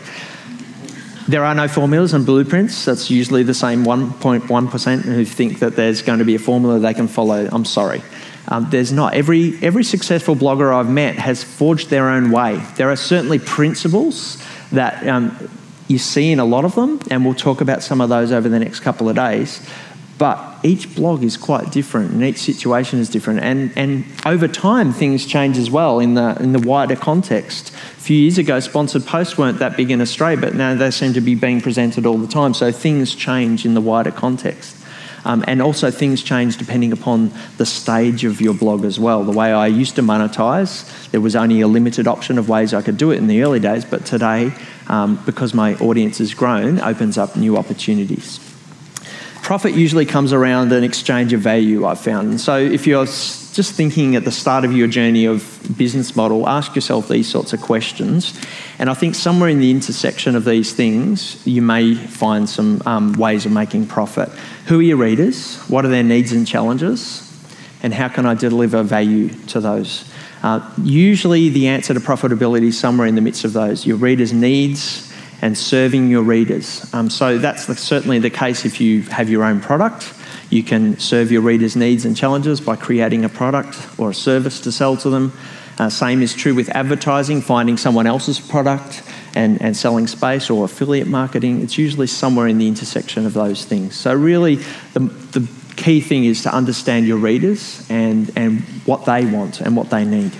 There are no formulas and blueprints. That's usually the same one point one percent who think that there's going to be a formula they can follow. I'm sorry. Um, there's not. Every, every successful blogger I've met has forged their own way. There are certainly principles that um, you see in a lot of them, and we'll talk about some of those over the next couple of days. But each blog is quite different, and each situation is different. And, and over time, things change as well in the in the wider context. A few years ago, sponsored posts weren't that big in Australia, but now they seem to be being presented all the time. So things change in the wider context. Um, and also things change depending upon the stage of your blog as well. The way I used to monetize, there was only a limited option of ways I could do it in the early days, but today, um, because my audience has grown, opens up new opportunities. Profit usually comes around an exchange of value, I've found. And so if you're just thinking at the start of your journey of business model, ask yourself these sorts of questions. And I think somewhere in the intersection of these things, you may find some um, ways of making profit. Who are your readers? What are their needs and challenges? And how can I deliver value to those? Uh, usually the answer to profitability is somewhere in the midst of those. Your readers' needs and serving your readers. Um, so that's the, certainly the case if you have your own product. You can serve your readers' needs and challenges by creating a product or a service to sell to them. Uh, same is true with advertising, finding someone else's product and, and selling space, or affiliate marketing. It's usually somewhere in the intersection of those things. So really the, the key thing is to understand your readers and, and what they want and what they need.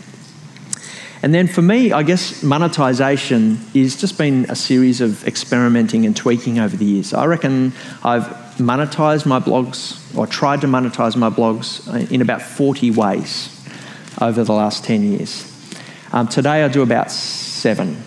And then for me, I guess monetization is just been a series of experimenting and tweaking over the years. I reckon I've monetized my blogs, or tried to monetize my blogs in about forty ways over the last ten years. Um, today I do about seven.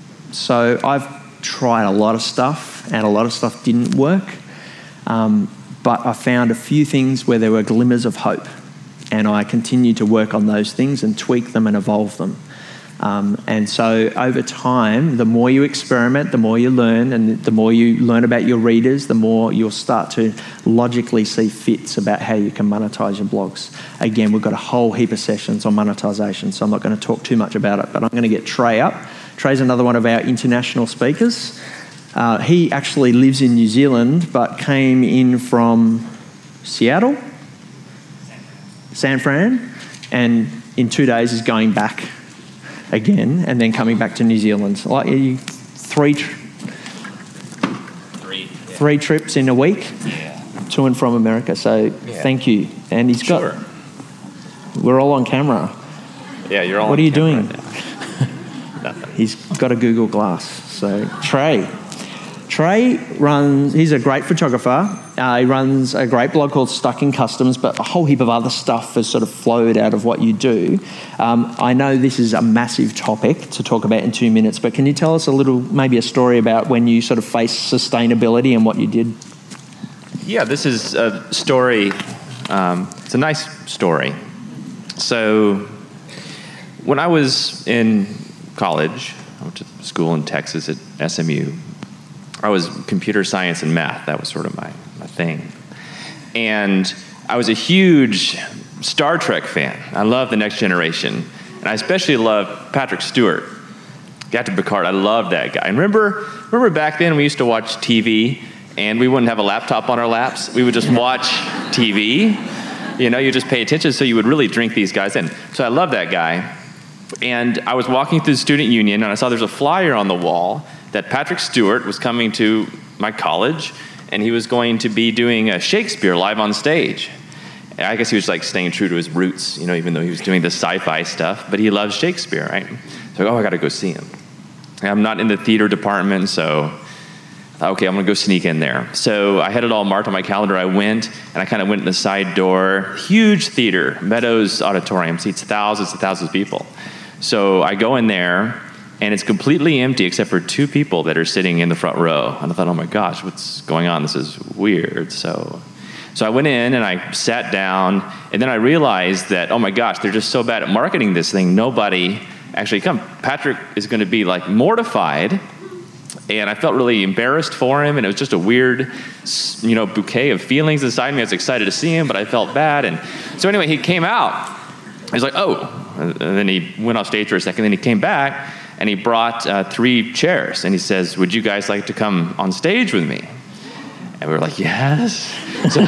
So I've tried a lot of stuff, and a lot of stuff didn't work. Um, but I found a few things where there were glimmers of hope, and I continue to work on those things and tweak them and evolve them. Um, and so over time, the more you experiment, the more you learn, and the more you learn about your readers, the more you'll start to logically see fits about how you can monetize your blogs. Again, we've got a whole heap of sessions on monetization, so I'm not going to talk too much about it, but I'm going to get Trey up. Trey's another one of our international speakers. Uh, he actually lives in New Zealand, but came in from Seattle, San Fran, and in two days is going back again, and then coming back to New Zealand. Like you, three, tr- three, yeah. three trips in a week, yeah. to and from America. So yeah. Thank you. And he's got. Sure. We're all on camera. Yeah, you're all. What on are you camera doing? Right now. Nothing. He's got a Google Glass. So Trey, Trey runs, he's a great photographer. Uh, he runs a great blog called Stuck in Customs, but a whole heap of other stuff has sort of flowed out of what you do. Um, I know this is a massive topic to talk about in two minutes, but can you tell us a little, maybe a story about when you sort of faced sustainability and what you did? Yeah, this is a story, um, it's a nice story. So when I was in college, I went to school in Texas at S M U. I was computer science and math. That was sort of my, my thing. And I was a huge Star Trek fan. I love The Next Generation. And I especially loved Patrick Stewart, Captain Picard. I loved that guy. And remember, remember back then we used to watch T V and we wouldn't have a laptop on our laps. We would just watch T V. You know, you just pay attention, so you would really drink these guys in. So I loved that guy. And I was walking through the student union and I saw there's a flyer on the wall that Patrick Stewart was coming to my college, and he was going to be doing a Shakespeare live on stage. And I guess he was like staying true to his roots, you know, even though he was doing the sci-fi stuff, but he loves Shakespeare, right? So, oh, I got to go see him. And I'm not in the theater department, so I thought, okay, I'm going to go sneak in there. So I had it all marked on my calendar. I went, and I kind of went in the side door. Huge theater, Meadows Auditorium, seats thousands and thousands of people. So I go in there, and it's completely empty except for two people that are sitting in the front row. And I thought, oh my gosh, what's going on? This is weird. So so I went in and I sat down, and then I realized that, oh my gosh, they're just so bad at marketing this thing. Nobody actually come. Patrick is going to be like mortified, and I felt really embarrassed for him, and it was just a weird, you know, bouquet of feelings inside me. I was excited to see him, but I felt bad. And so anyway, he came out. He was like, oh. And then he went off stage for a second, then he came back, and he brought uh, three chairs, and he says, would you guys like to come on stage with me? And we were like, yes. So,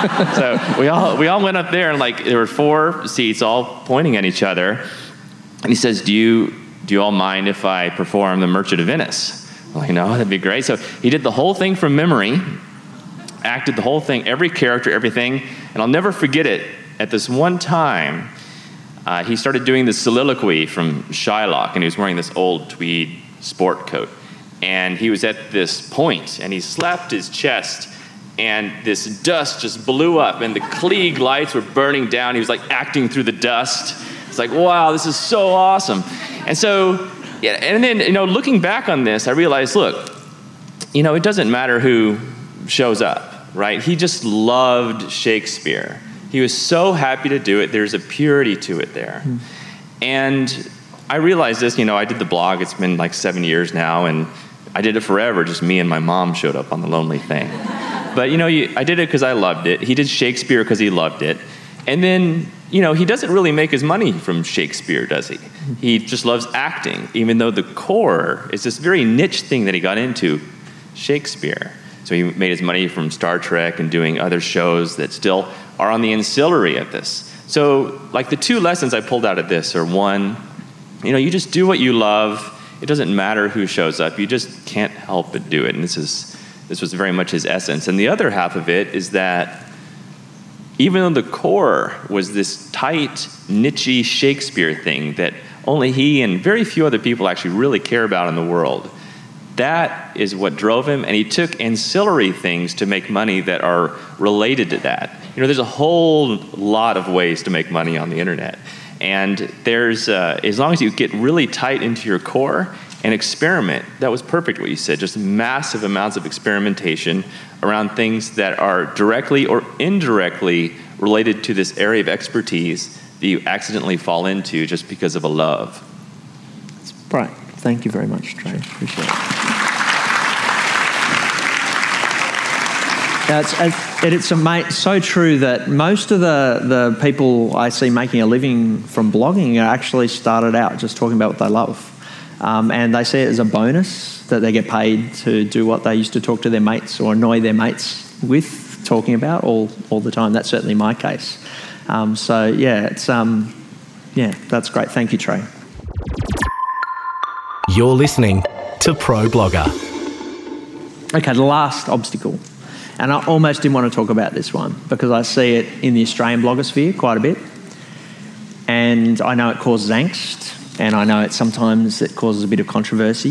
so we all we all went up there, and like there were four seats all pointing at each other. And he says, do you do you all mind if I perform The Merchant of Venice? I'm like, no, that'd be great. So he did the whole thing from memory, acted the whole thing, every character, everything. And I'll never forget it. At this one time, Uh, he started doing this soliloquy from Shylock, and he was wearing this old tweed sport coat. And he was at this point, and he slapped his chest, and this dust just blew up, and the Klieg lights were burning down. He was like acting through the dust. It's like, wow, this is so awesome. And so, yeah, and then, you know, looking back on this, I realized, look, you know, it doesn't matter who shows up, right? He just loved Shakespeare. He was so happy to do it. There's a purity to it there. Mm. And I realized this, you know, I did the blog. It's been like seven years now, and I did it forever. Just me and my mom showed up on The Lonely Thing. But, you know, you, I did it because I loved it. He did Shakespeare because he loved it. And then, you know, he doesn't really make his money from Shakespeare, does he? He just loves acting, even though the core is this very niche thing that he got into, Shakespeare. So he made his money from Star Trek and doing other shows that still are on the ancillary of this. So, like, the two lessons I pulled out of this are, one, you know, you just do what you love. It doesn't matter who shows up. You just can't help but do it. And this is this was very much his essence. And the other half of it is that even though the core was this tight, niche-y Shakespeare thing that only he and very few other people actually really care about in the world, that is what drove him, and he took ancillary things to make money that are related to that. You know, there's a whole lot of ways to make money on the internet, and there's uh, as long as you get really tight into your core and experiment. That was perfect what you said, just massive amounts of experimentation around things that are directly or indirectly related to this area of expertise that you accidentally fall into just because of a love. That's right. Thank you very much, Trey. Appreciate it. Yeah, it's, it's ama- so true that most of the, the people I see making a living from blogging are actually started out just talking about what they love. Um, and they see it as a bonus that they get paid to do what they used to talk to their mates or annoy their mates with talking about all, all the time. That's certainly my case. Um, so, yeah, it's um, yeah, that's great. Thank you, Trey. You're listening to Pro Blogger. Okay, the last obstacle. And I almost didn't want to talk about this one because I see it in the Australian blogosphere quite a bit. And I know it causes angst, and I know it sometimes it causes a bit of controversy.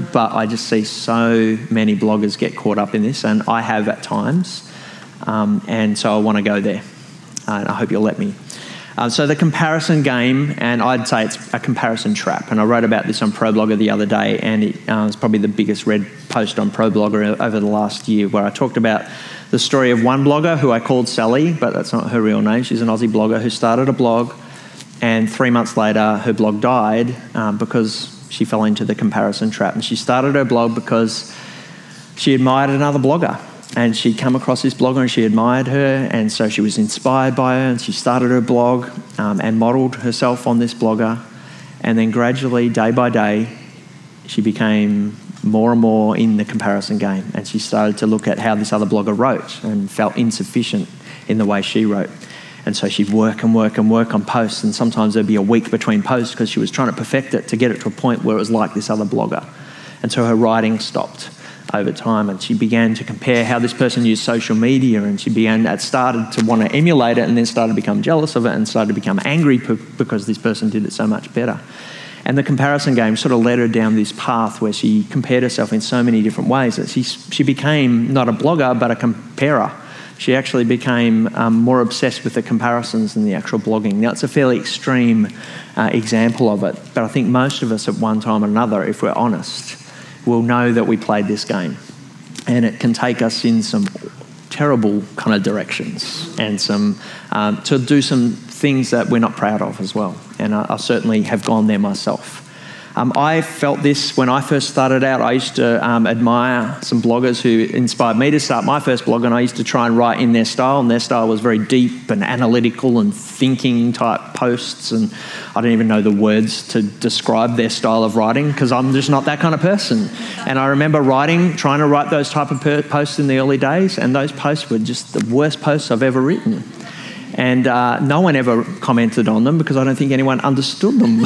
but I just see so many bloggers get caught up in this, and I have at times, um, and so I want to go there, uh, and I hope you'll let me. Uh, so the comparison game, and I'd say it's a comparison trap, and I wrote about this on ProBlogger the other day, and it uh, was probably the biggest read post on ProBlogger over the last year, where I talked about the story of one blogger who I called Sally, but that's not her real name. She's an Aussie blogger who started a blog, and three months later her blog died um, because she fell into the comparison trap. And she started her blog because she admired another blogger, and she'd come across this blogger and she admired her, and so she was inspired by her, and she started her blog um, and modelled herself on this blogger, and then gradually, day by day, she became more and more in the comparison game, and she started to look at how this other blogger wrote and felt insufficient in the way she wrote. And so she'd work and work and work on posts, and sometimes there'd be a week between posts because she was trying to perfect it to get it to a point where it was like this other blogger. And so her writing stopped over time, and she began to compare how this person used social media, and she began at started to want to emulate it, and then started to become jealous of it, and started to become angry because this person did it so much better. And the comparison game sort of led her down this path where she compared herself in so many different ways that she, she became not a blogger but a comparer. She actually became um, more obsessed with the comparisons than the actual blogging. Now, it's a fairly extreme uh, example of it, but I think most of us at one time or another, if we're honest, will know that we played this game. And it can take us in some terrible kind of directions, and some um, to do some things that we're not proud of as well. And I, I certainly have gone there myself. Um, I felt this when I first started out. I used to um, admire some bloggers who inspired me to start my first blog, and I used to try and write in their style, and their style was very deep and analytical and thinking type posts, and I don't even know the words to describe their style of writing because I'm just not that kind of person. And I remember writing, trying to write those type of per- posts in the early days, and those posts were just the worst posts I've ever written. And uh, no one ever commented on them because I don't think anyone understood them.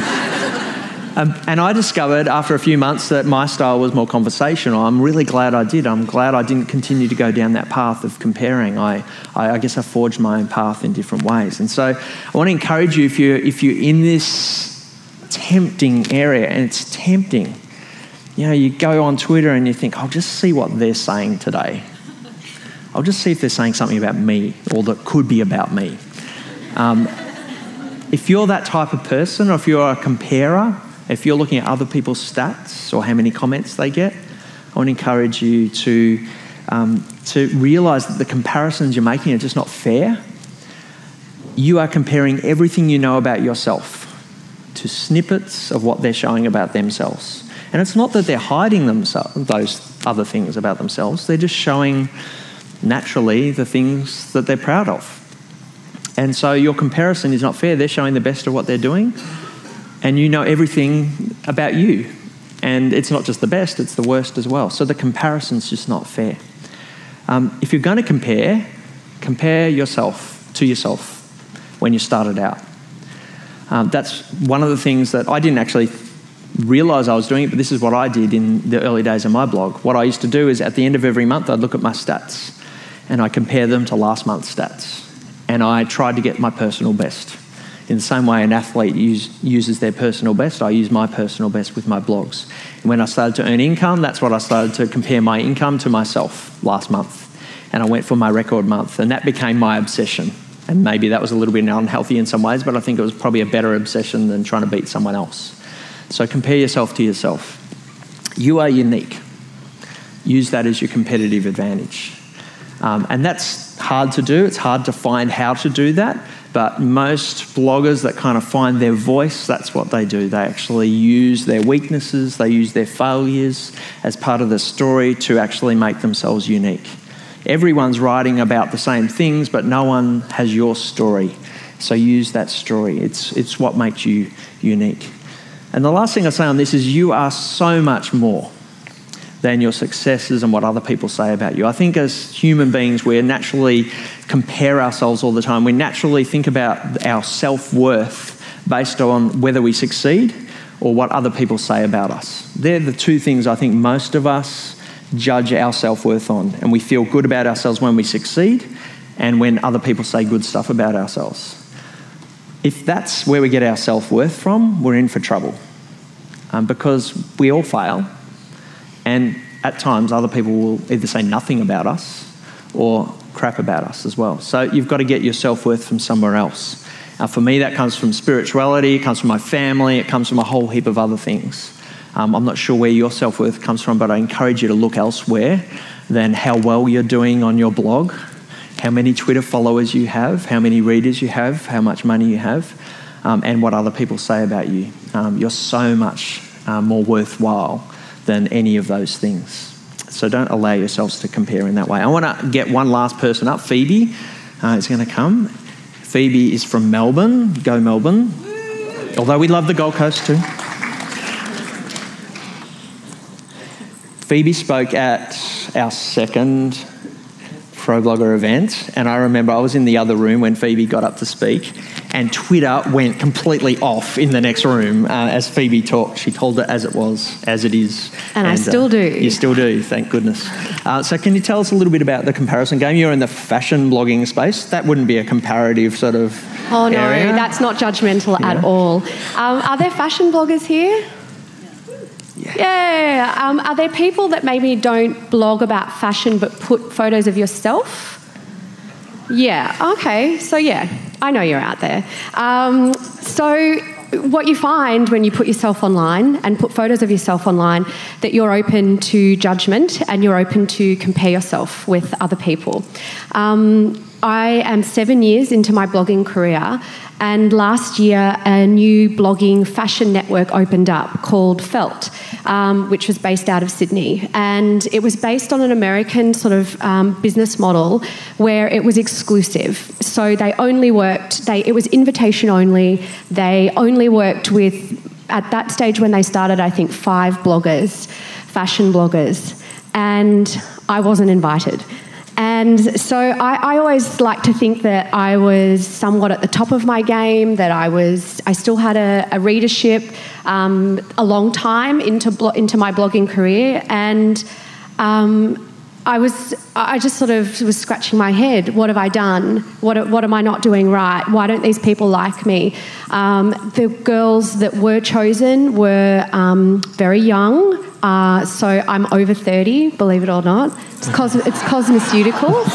Um, and I discovered after a few months that my style was more conversational. I'm really glad I did. I'm glad I didn't continue to go down that path of comparing. I, I, I guess I forged my own path in different ways. And so I want to encourage you, if you're, if you're in this tempting area, and it's tempting, you know, you go on Twitter and you think, I'll just see what they're saying today. I'll just see if they're saying something about me or that could be about me. Um, if you're that type of person, or if you're a comparer, if you're looking at other people's stats or how many comments they get, I want to encourage you to um, to realise that the comparisons you're making are just not fair. You are comparing everything you know about yourself to snippets of what they're showing about themselves. And it's not that they're hiding themselves, those other things about themselves. They're just showing naturally the things that they're proud of. And so your comparison is not fair. They're showing the best of what they're doing, and you know everything about you. And it's not just the best, it's the worst as well. So the comparison's just not fair. Um, if you're going to compare, compare yourself to yourself when you started out. Um, that's one of the things that I didn't actually realise I was doing it, but this is what I did in the early days of my blog. What I used to do is at the end of every month, I'd look at my stats and I compare them to last month's stats. And I tried to get my personal best. In the same way an athlete use, uses their personal best, I use my personal best with my blogs. And when I started to earn income, that's what I started to compare my income to myself last month. And I went for my record month, and that became my obsession. And maybe that was a little bit unhealthy in some ways, but I think it was probably a better obsession than trying to beat someone else. So compare yourself to yourself. You are unique. Use that as your competitive advantage. Um, and that's hard to do. It's hard to find how to do that. But most bloggers that kind of find their voice, that's what they do. They actually use their weaknesses, they use their failures as part of the story to actually make themselves unique. Everyone's writing about the same things, but no one has your story. So use that story. It's, it's what makes you unique. And the last thing I say on this is you are so much more than your successes and what other people say about you. I think as human beings, we naturally compare ourselves all the time. We naturally think about our self-worth based on whether we succeed or what other people say about us. They're the two things I think most of us judge our self-worth on. And we feel good about ourselves when we succeed and when other people say good stuff about ourselves. If that's where we get our self-worth from, we're in for trouble. Um, because we all fail. And at times, other people will either say nothing about us or crap about us as well. So you've got to get your self-worth from somewhere else. Uh, for me, that comes from spirituality, it comes from my family, it comes from a whole heap of other things. Um, I'm not sure where your self-worth comes from, but I encourage you to look elsewhere than how well you're doing on your blog, how many Twitter followers you have, how many readers you have, how much money you have, um, and what other people say about you. Um, you're so much uh, more worthwhile than any of those things. So don't allow yourselves to compare in that way. I want to get one last person up. Phoebe uh, is going to come. Phoebe is from Melbourne. Go Melbourne. Although we love the Gold Coast too. Phoebe spoke at our second ProBlogger event, and I remember I was in the other room when Phoebe got up to speak, and Twitter went completely off in the next room uh, as Phoebe talked. She told it as it was, as it is. And, and I still uh, do. You still do, thank goodness. Uh, so can you tell us a little bit about the comparison game? You're in the fashion blogging space. That wouldn't be a comparative sort of Oh, no, area. That's not judgmental yeah. at all. Um, are there fashion bloggers here? Yeah. yeah. Um, are there people that maybe don't blog about fashion but put photos of yourself? Yeah, okay. So, yeah, I know you're out there. Um, so what you find when you put yourself online and put photos of yourself online, that you're open to judgment and you're open to compare yourself with other people. Um, I am seven years into my blogging career, and last year a new blogging fashion network opened up called Felt, um, which was based out of Sydney. And it was based on an American sort of um, business model where it was exclusive. So they only worked, they, it was invitation only. They only worked with, at that stage when they started, I think five bloggers, fashion bloggers. And I wasn't invited. And so I, I always like to think that I was somewhat at the top of my game, that I was, I still had a, a readership um, a long time into blo- into my blogging career, and um, I was, I just sort of was scratching my head. What have I done? What, what am I not doing right? Why don't these people like me? Um, the girls that were chosen were um, very young. Uh, so I'm over thirty, believe it or not. It's, cos- it's cosmeceuticals.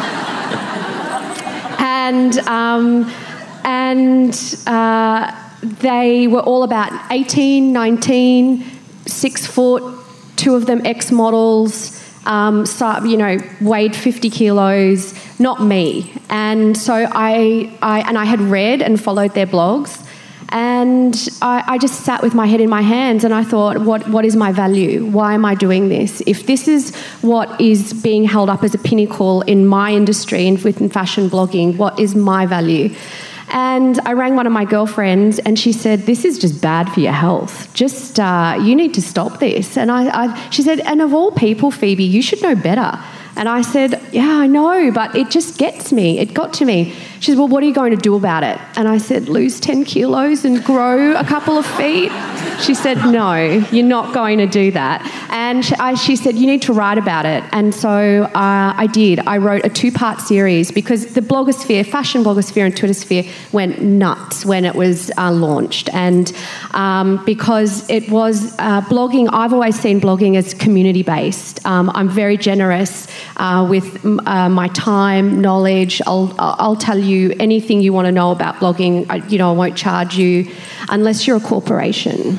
and um, and uh, they were all about eighteen, nineteen, six foot, two of them ex-models, um, so, you know, weighed fifty kilos, not me. And so I, I, and I had read and followed their blogs. And I, I just sat with my head in my hands and I thought, what, what is my value? Why am I doing this? If this is what is being held up as a pinnacle in my industry and within fashion blogging, what is my value? And I rang one of my girlfriends and she said, this is just bad for your health. Just, uh, you need to stop this. And I, I, she said, and of all people, Phoebe, you should know better. And I said, yeah, I know, but it just gets me. It got to me. She said, well, what are you going to do about it? And I said, lose ten kilos and grow a couple of feet? She said, no, you're not going to do that. And she, I, she said, you need to write about it. And so uh, I did. I wrote a two-part series because the blogosphere, fashion blogosphere and Twittersphere went nuts when it was uh, launched. And um, because it was uh, blogging, I've always seen blogging as community-based. Um, I'm very generous uh, with uh, my time, knowledge. I'll, I'll tell you anything you want to know about blogging. I, you know, I won't charge you unless you're a corporation.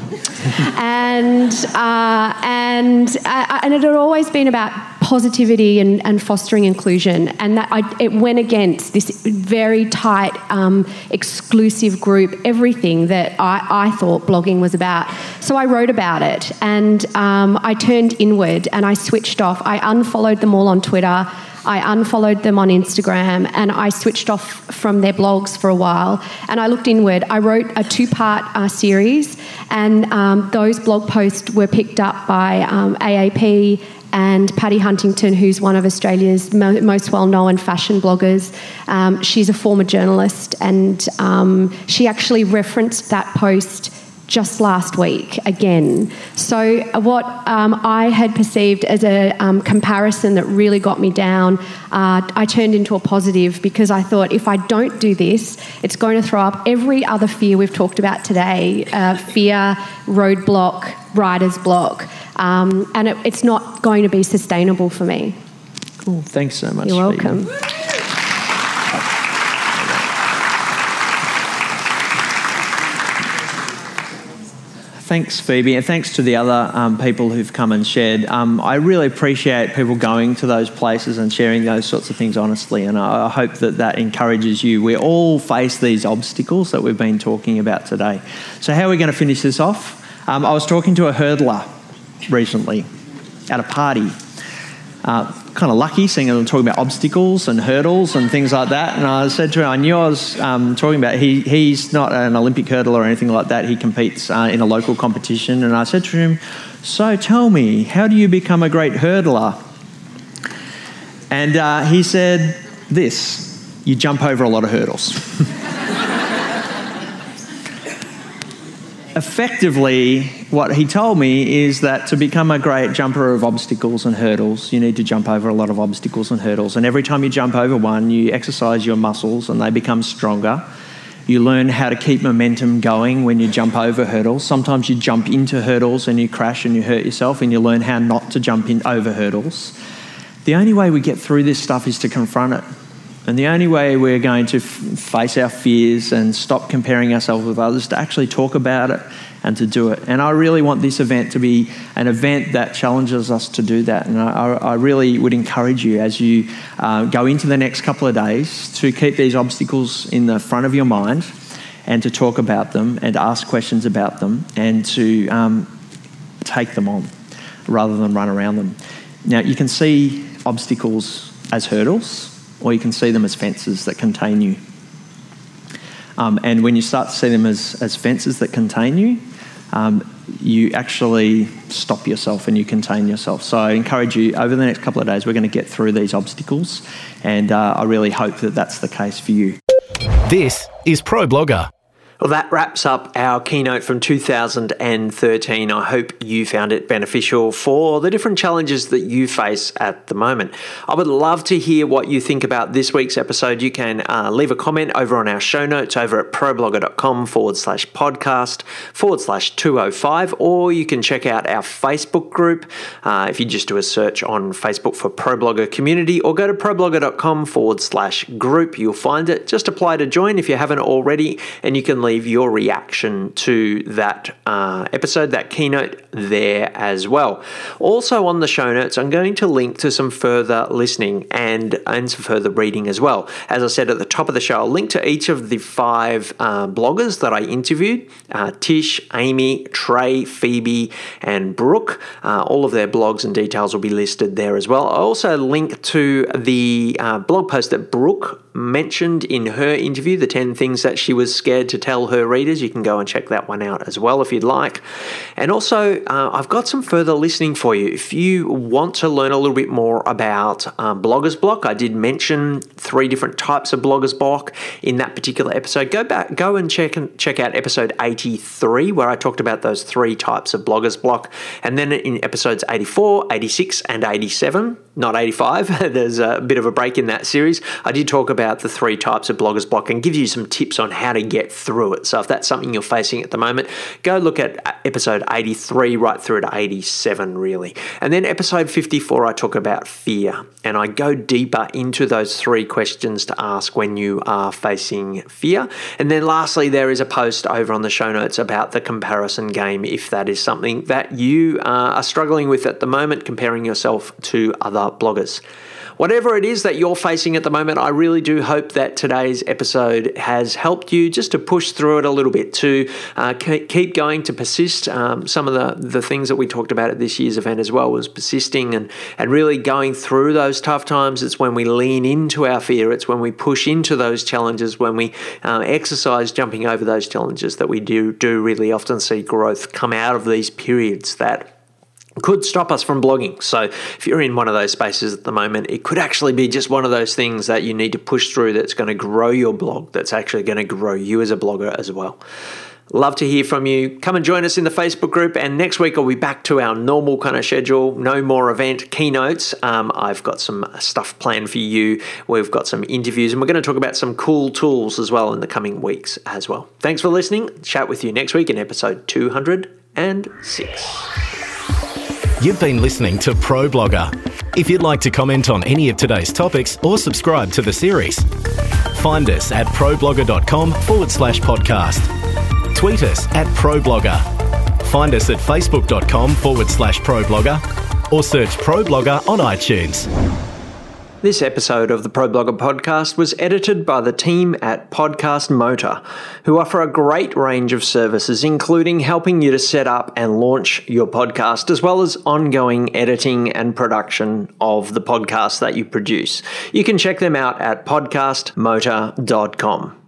and uh, and uh, and it had always been about positivity and, and fostering inclusion, and that I, it went against this very tight, um, exclusive group. Everything that I, I thought blogging was about. So I wrote about it, and um, I turned inward, and I switched off. I unfollowed them all on Twitter. I unfollowed them on Instagram, and I switched off from their blogs for a while, and I looked inward. I wrote a two-part uh, series, and um, those blog posts were picked up by um, A A P and Paddy Huntington, who's one of Australia's mo- most well-known fashion bloggers. Um, she's a former journalist, and um, she actually referenced that post just last week again. So what um, I had perceived as a um, comparison that really got me down, uh, I turned into a positive, because I thought, if I don't do this, it's going to throw up every other fear we've talked about today, uh, fear, roadblock, writer's block. um, and it, it's not going to be sustainable for me. Cool. Thanks so much. You're welcome. Phoebe. Thanks, Phoebe, and thanks to the other um, people who've come and shared. Um, I really appreciate people going to those places and sharing those sorts of things honestly, and I, I hope that that encourages you. We all face these obstacles that we've been talking about today. So how are we going to finish this off? Um, I was talking to a hurdler recently at a party. Uh, kind of lucky, seeing them talking about obstacles and hurdles and things like that. And I said to him, I knew I was um, talking about, he, he's not an Olympic hurdler or anything like that. He competes uh, in a local competition. And I said to him, so tell me, how do you become a great hurdler? And uh, he said this, you jump over a lot of hurdles. Effectively, what he told me is that to become a great jumper of obstacles and hurdles, you need to jump over a lot of obstacles and hurdles. And every time you jump over one, you exercise your muscles and they become stronger. You learn how to keep momentum going when you jump over hurdles. Sometimes you jump into hurdles and you crash and you hurt yourself, and you learn how not to jump in over hurdles. The only way we get through this stuff is to confront it. And the only way we're going to f- face our fears and stop comparing ourselves with others is to actually talk about it and to do it. And I really want this event to be an event that challenges us to do that. And I, I really would encourage you as you uh, go into the next couple of days to keep these obstacles in the front of your mind and to talk about them and ask questions about them and to um, take them on rather than run around them. Now, you can see obstacles as hurdles, or you can see them as fences that contain you. Um, and when you start to see them as, as fences that contain you, um, you actually stop yourself and you contain yourself. So I encourage you, over the next couple of days, we're going to get through these obstacles, and uh, I really hope that that's the case for you. This is ProBlogger. Well, that wraps up our keynote from two thousand thirteen. I hope you found it beneficial for the different challenges that you face at the moment. I would love to hear what you think about this week's episode. You can uh, leave a comment over on our show notes over at problogger.com forward slash podcast forward slash 205, or you can check out our Facebook group uh, if you just do a search on Facebook for ProBlogger Community, or go to problogger.com forward slash group. You'll find it. Just apply to join if you haven't already, and you can leave your reaction to that uh, episode, that keynote there as well. Also on the show notes, I'm going to link to some further listening and, and some further reading as well. As I said at the top of the show, I'll link to each of the five uh, bloggers that I interviewed, uh, Tish, Amy, Trey, Phoebe, and Brooke. Uh, all of their blogs and details will be listed there as well. I also link to the uh, blog post that Brooke mentioned in her interview, the ten things that she was scared to tell her readers. You can go and check that one out as well if you'd like. And also, uh, I've got some further listening for you. If you want to learn a little bit more about um, Bloggers Block, I did mention three different types of Bloggers Block in that particular episode. Go back, go and check and check out episode eighty-three, where I talked about those three types of Bloggers Block. And then in episodes eighty-four, eighty-six, and eighty-seven, not eighty-five, there's a bit of a break in that series, I did talk about the three types of Bloggers Block and give you some tips on how to get through it. So if that's something you're facing at the moment, go look at episode eighty-three right through to eighty-seven, really. And then episode fifty-four, I talk about fear, and I go deeper into those three questions to ask when you are facing fear. And then lastly, there is a post over on the show notes about the comparison game, if that is something that you uh, are struggling with at the moment, comparing yourself to other bloggers. Whatever it is that you're facing at the moment, I really do hope that today's episode has helped you just to push through it a little bit, to uh, keep going, to persist. Um, some of the, the things that we talked about at this year's event as well was persisting and, and really going through those tough times. It's when we lean into our fear. It's when we push into those challenges, when we uh, exercise jumping over those challenges, that we do, do really often see growth come out of these periods that could stop us from blogging. So if you're in one of those spaces at the moment, it could actually be just one of those things that you need to push through that's going to grow your blog, that's actually going to grow you as a blogger as well. Love to hear from you. Come and join us in the Facebook group, and next week I'll be back to our normal kind of schedule. No more event keynotes. Um, I've got some stuff planned for you. We've got some interviews, and we're going to talk about some cool tools as well in the coming weeks as well. Thanks for listening. Chat with you next week in episode two hundred six. You've been listening to Pro Blogger. If you'd like to comment on any of today's topics or subscribe to the series, find us at problogger.com forward slash podcast. Tweet us at ProBlogger. Find us at facebook.com forward slash ProBlogger or search ProBlogger on iTunes. This episode of the ProBlogger podcast was edited by the team at Podcast Motor, who offer a great range of services, including helping you to set up and launch your podcast, as well as ongoing editing and production of the podcast that you produce. You can check them out at podcast motor dot com.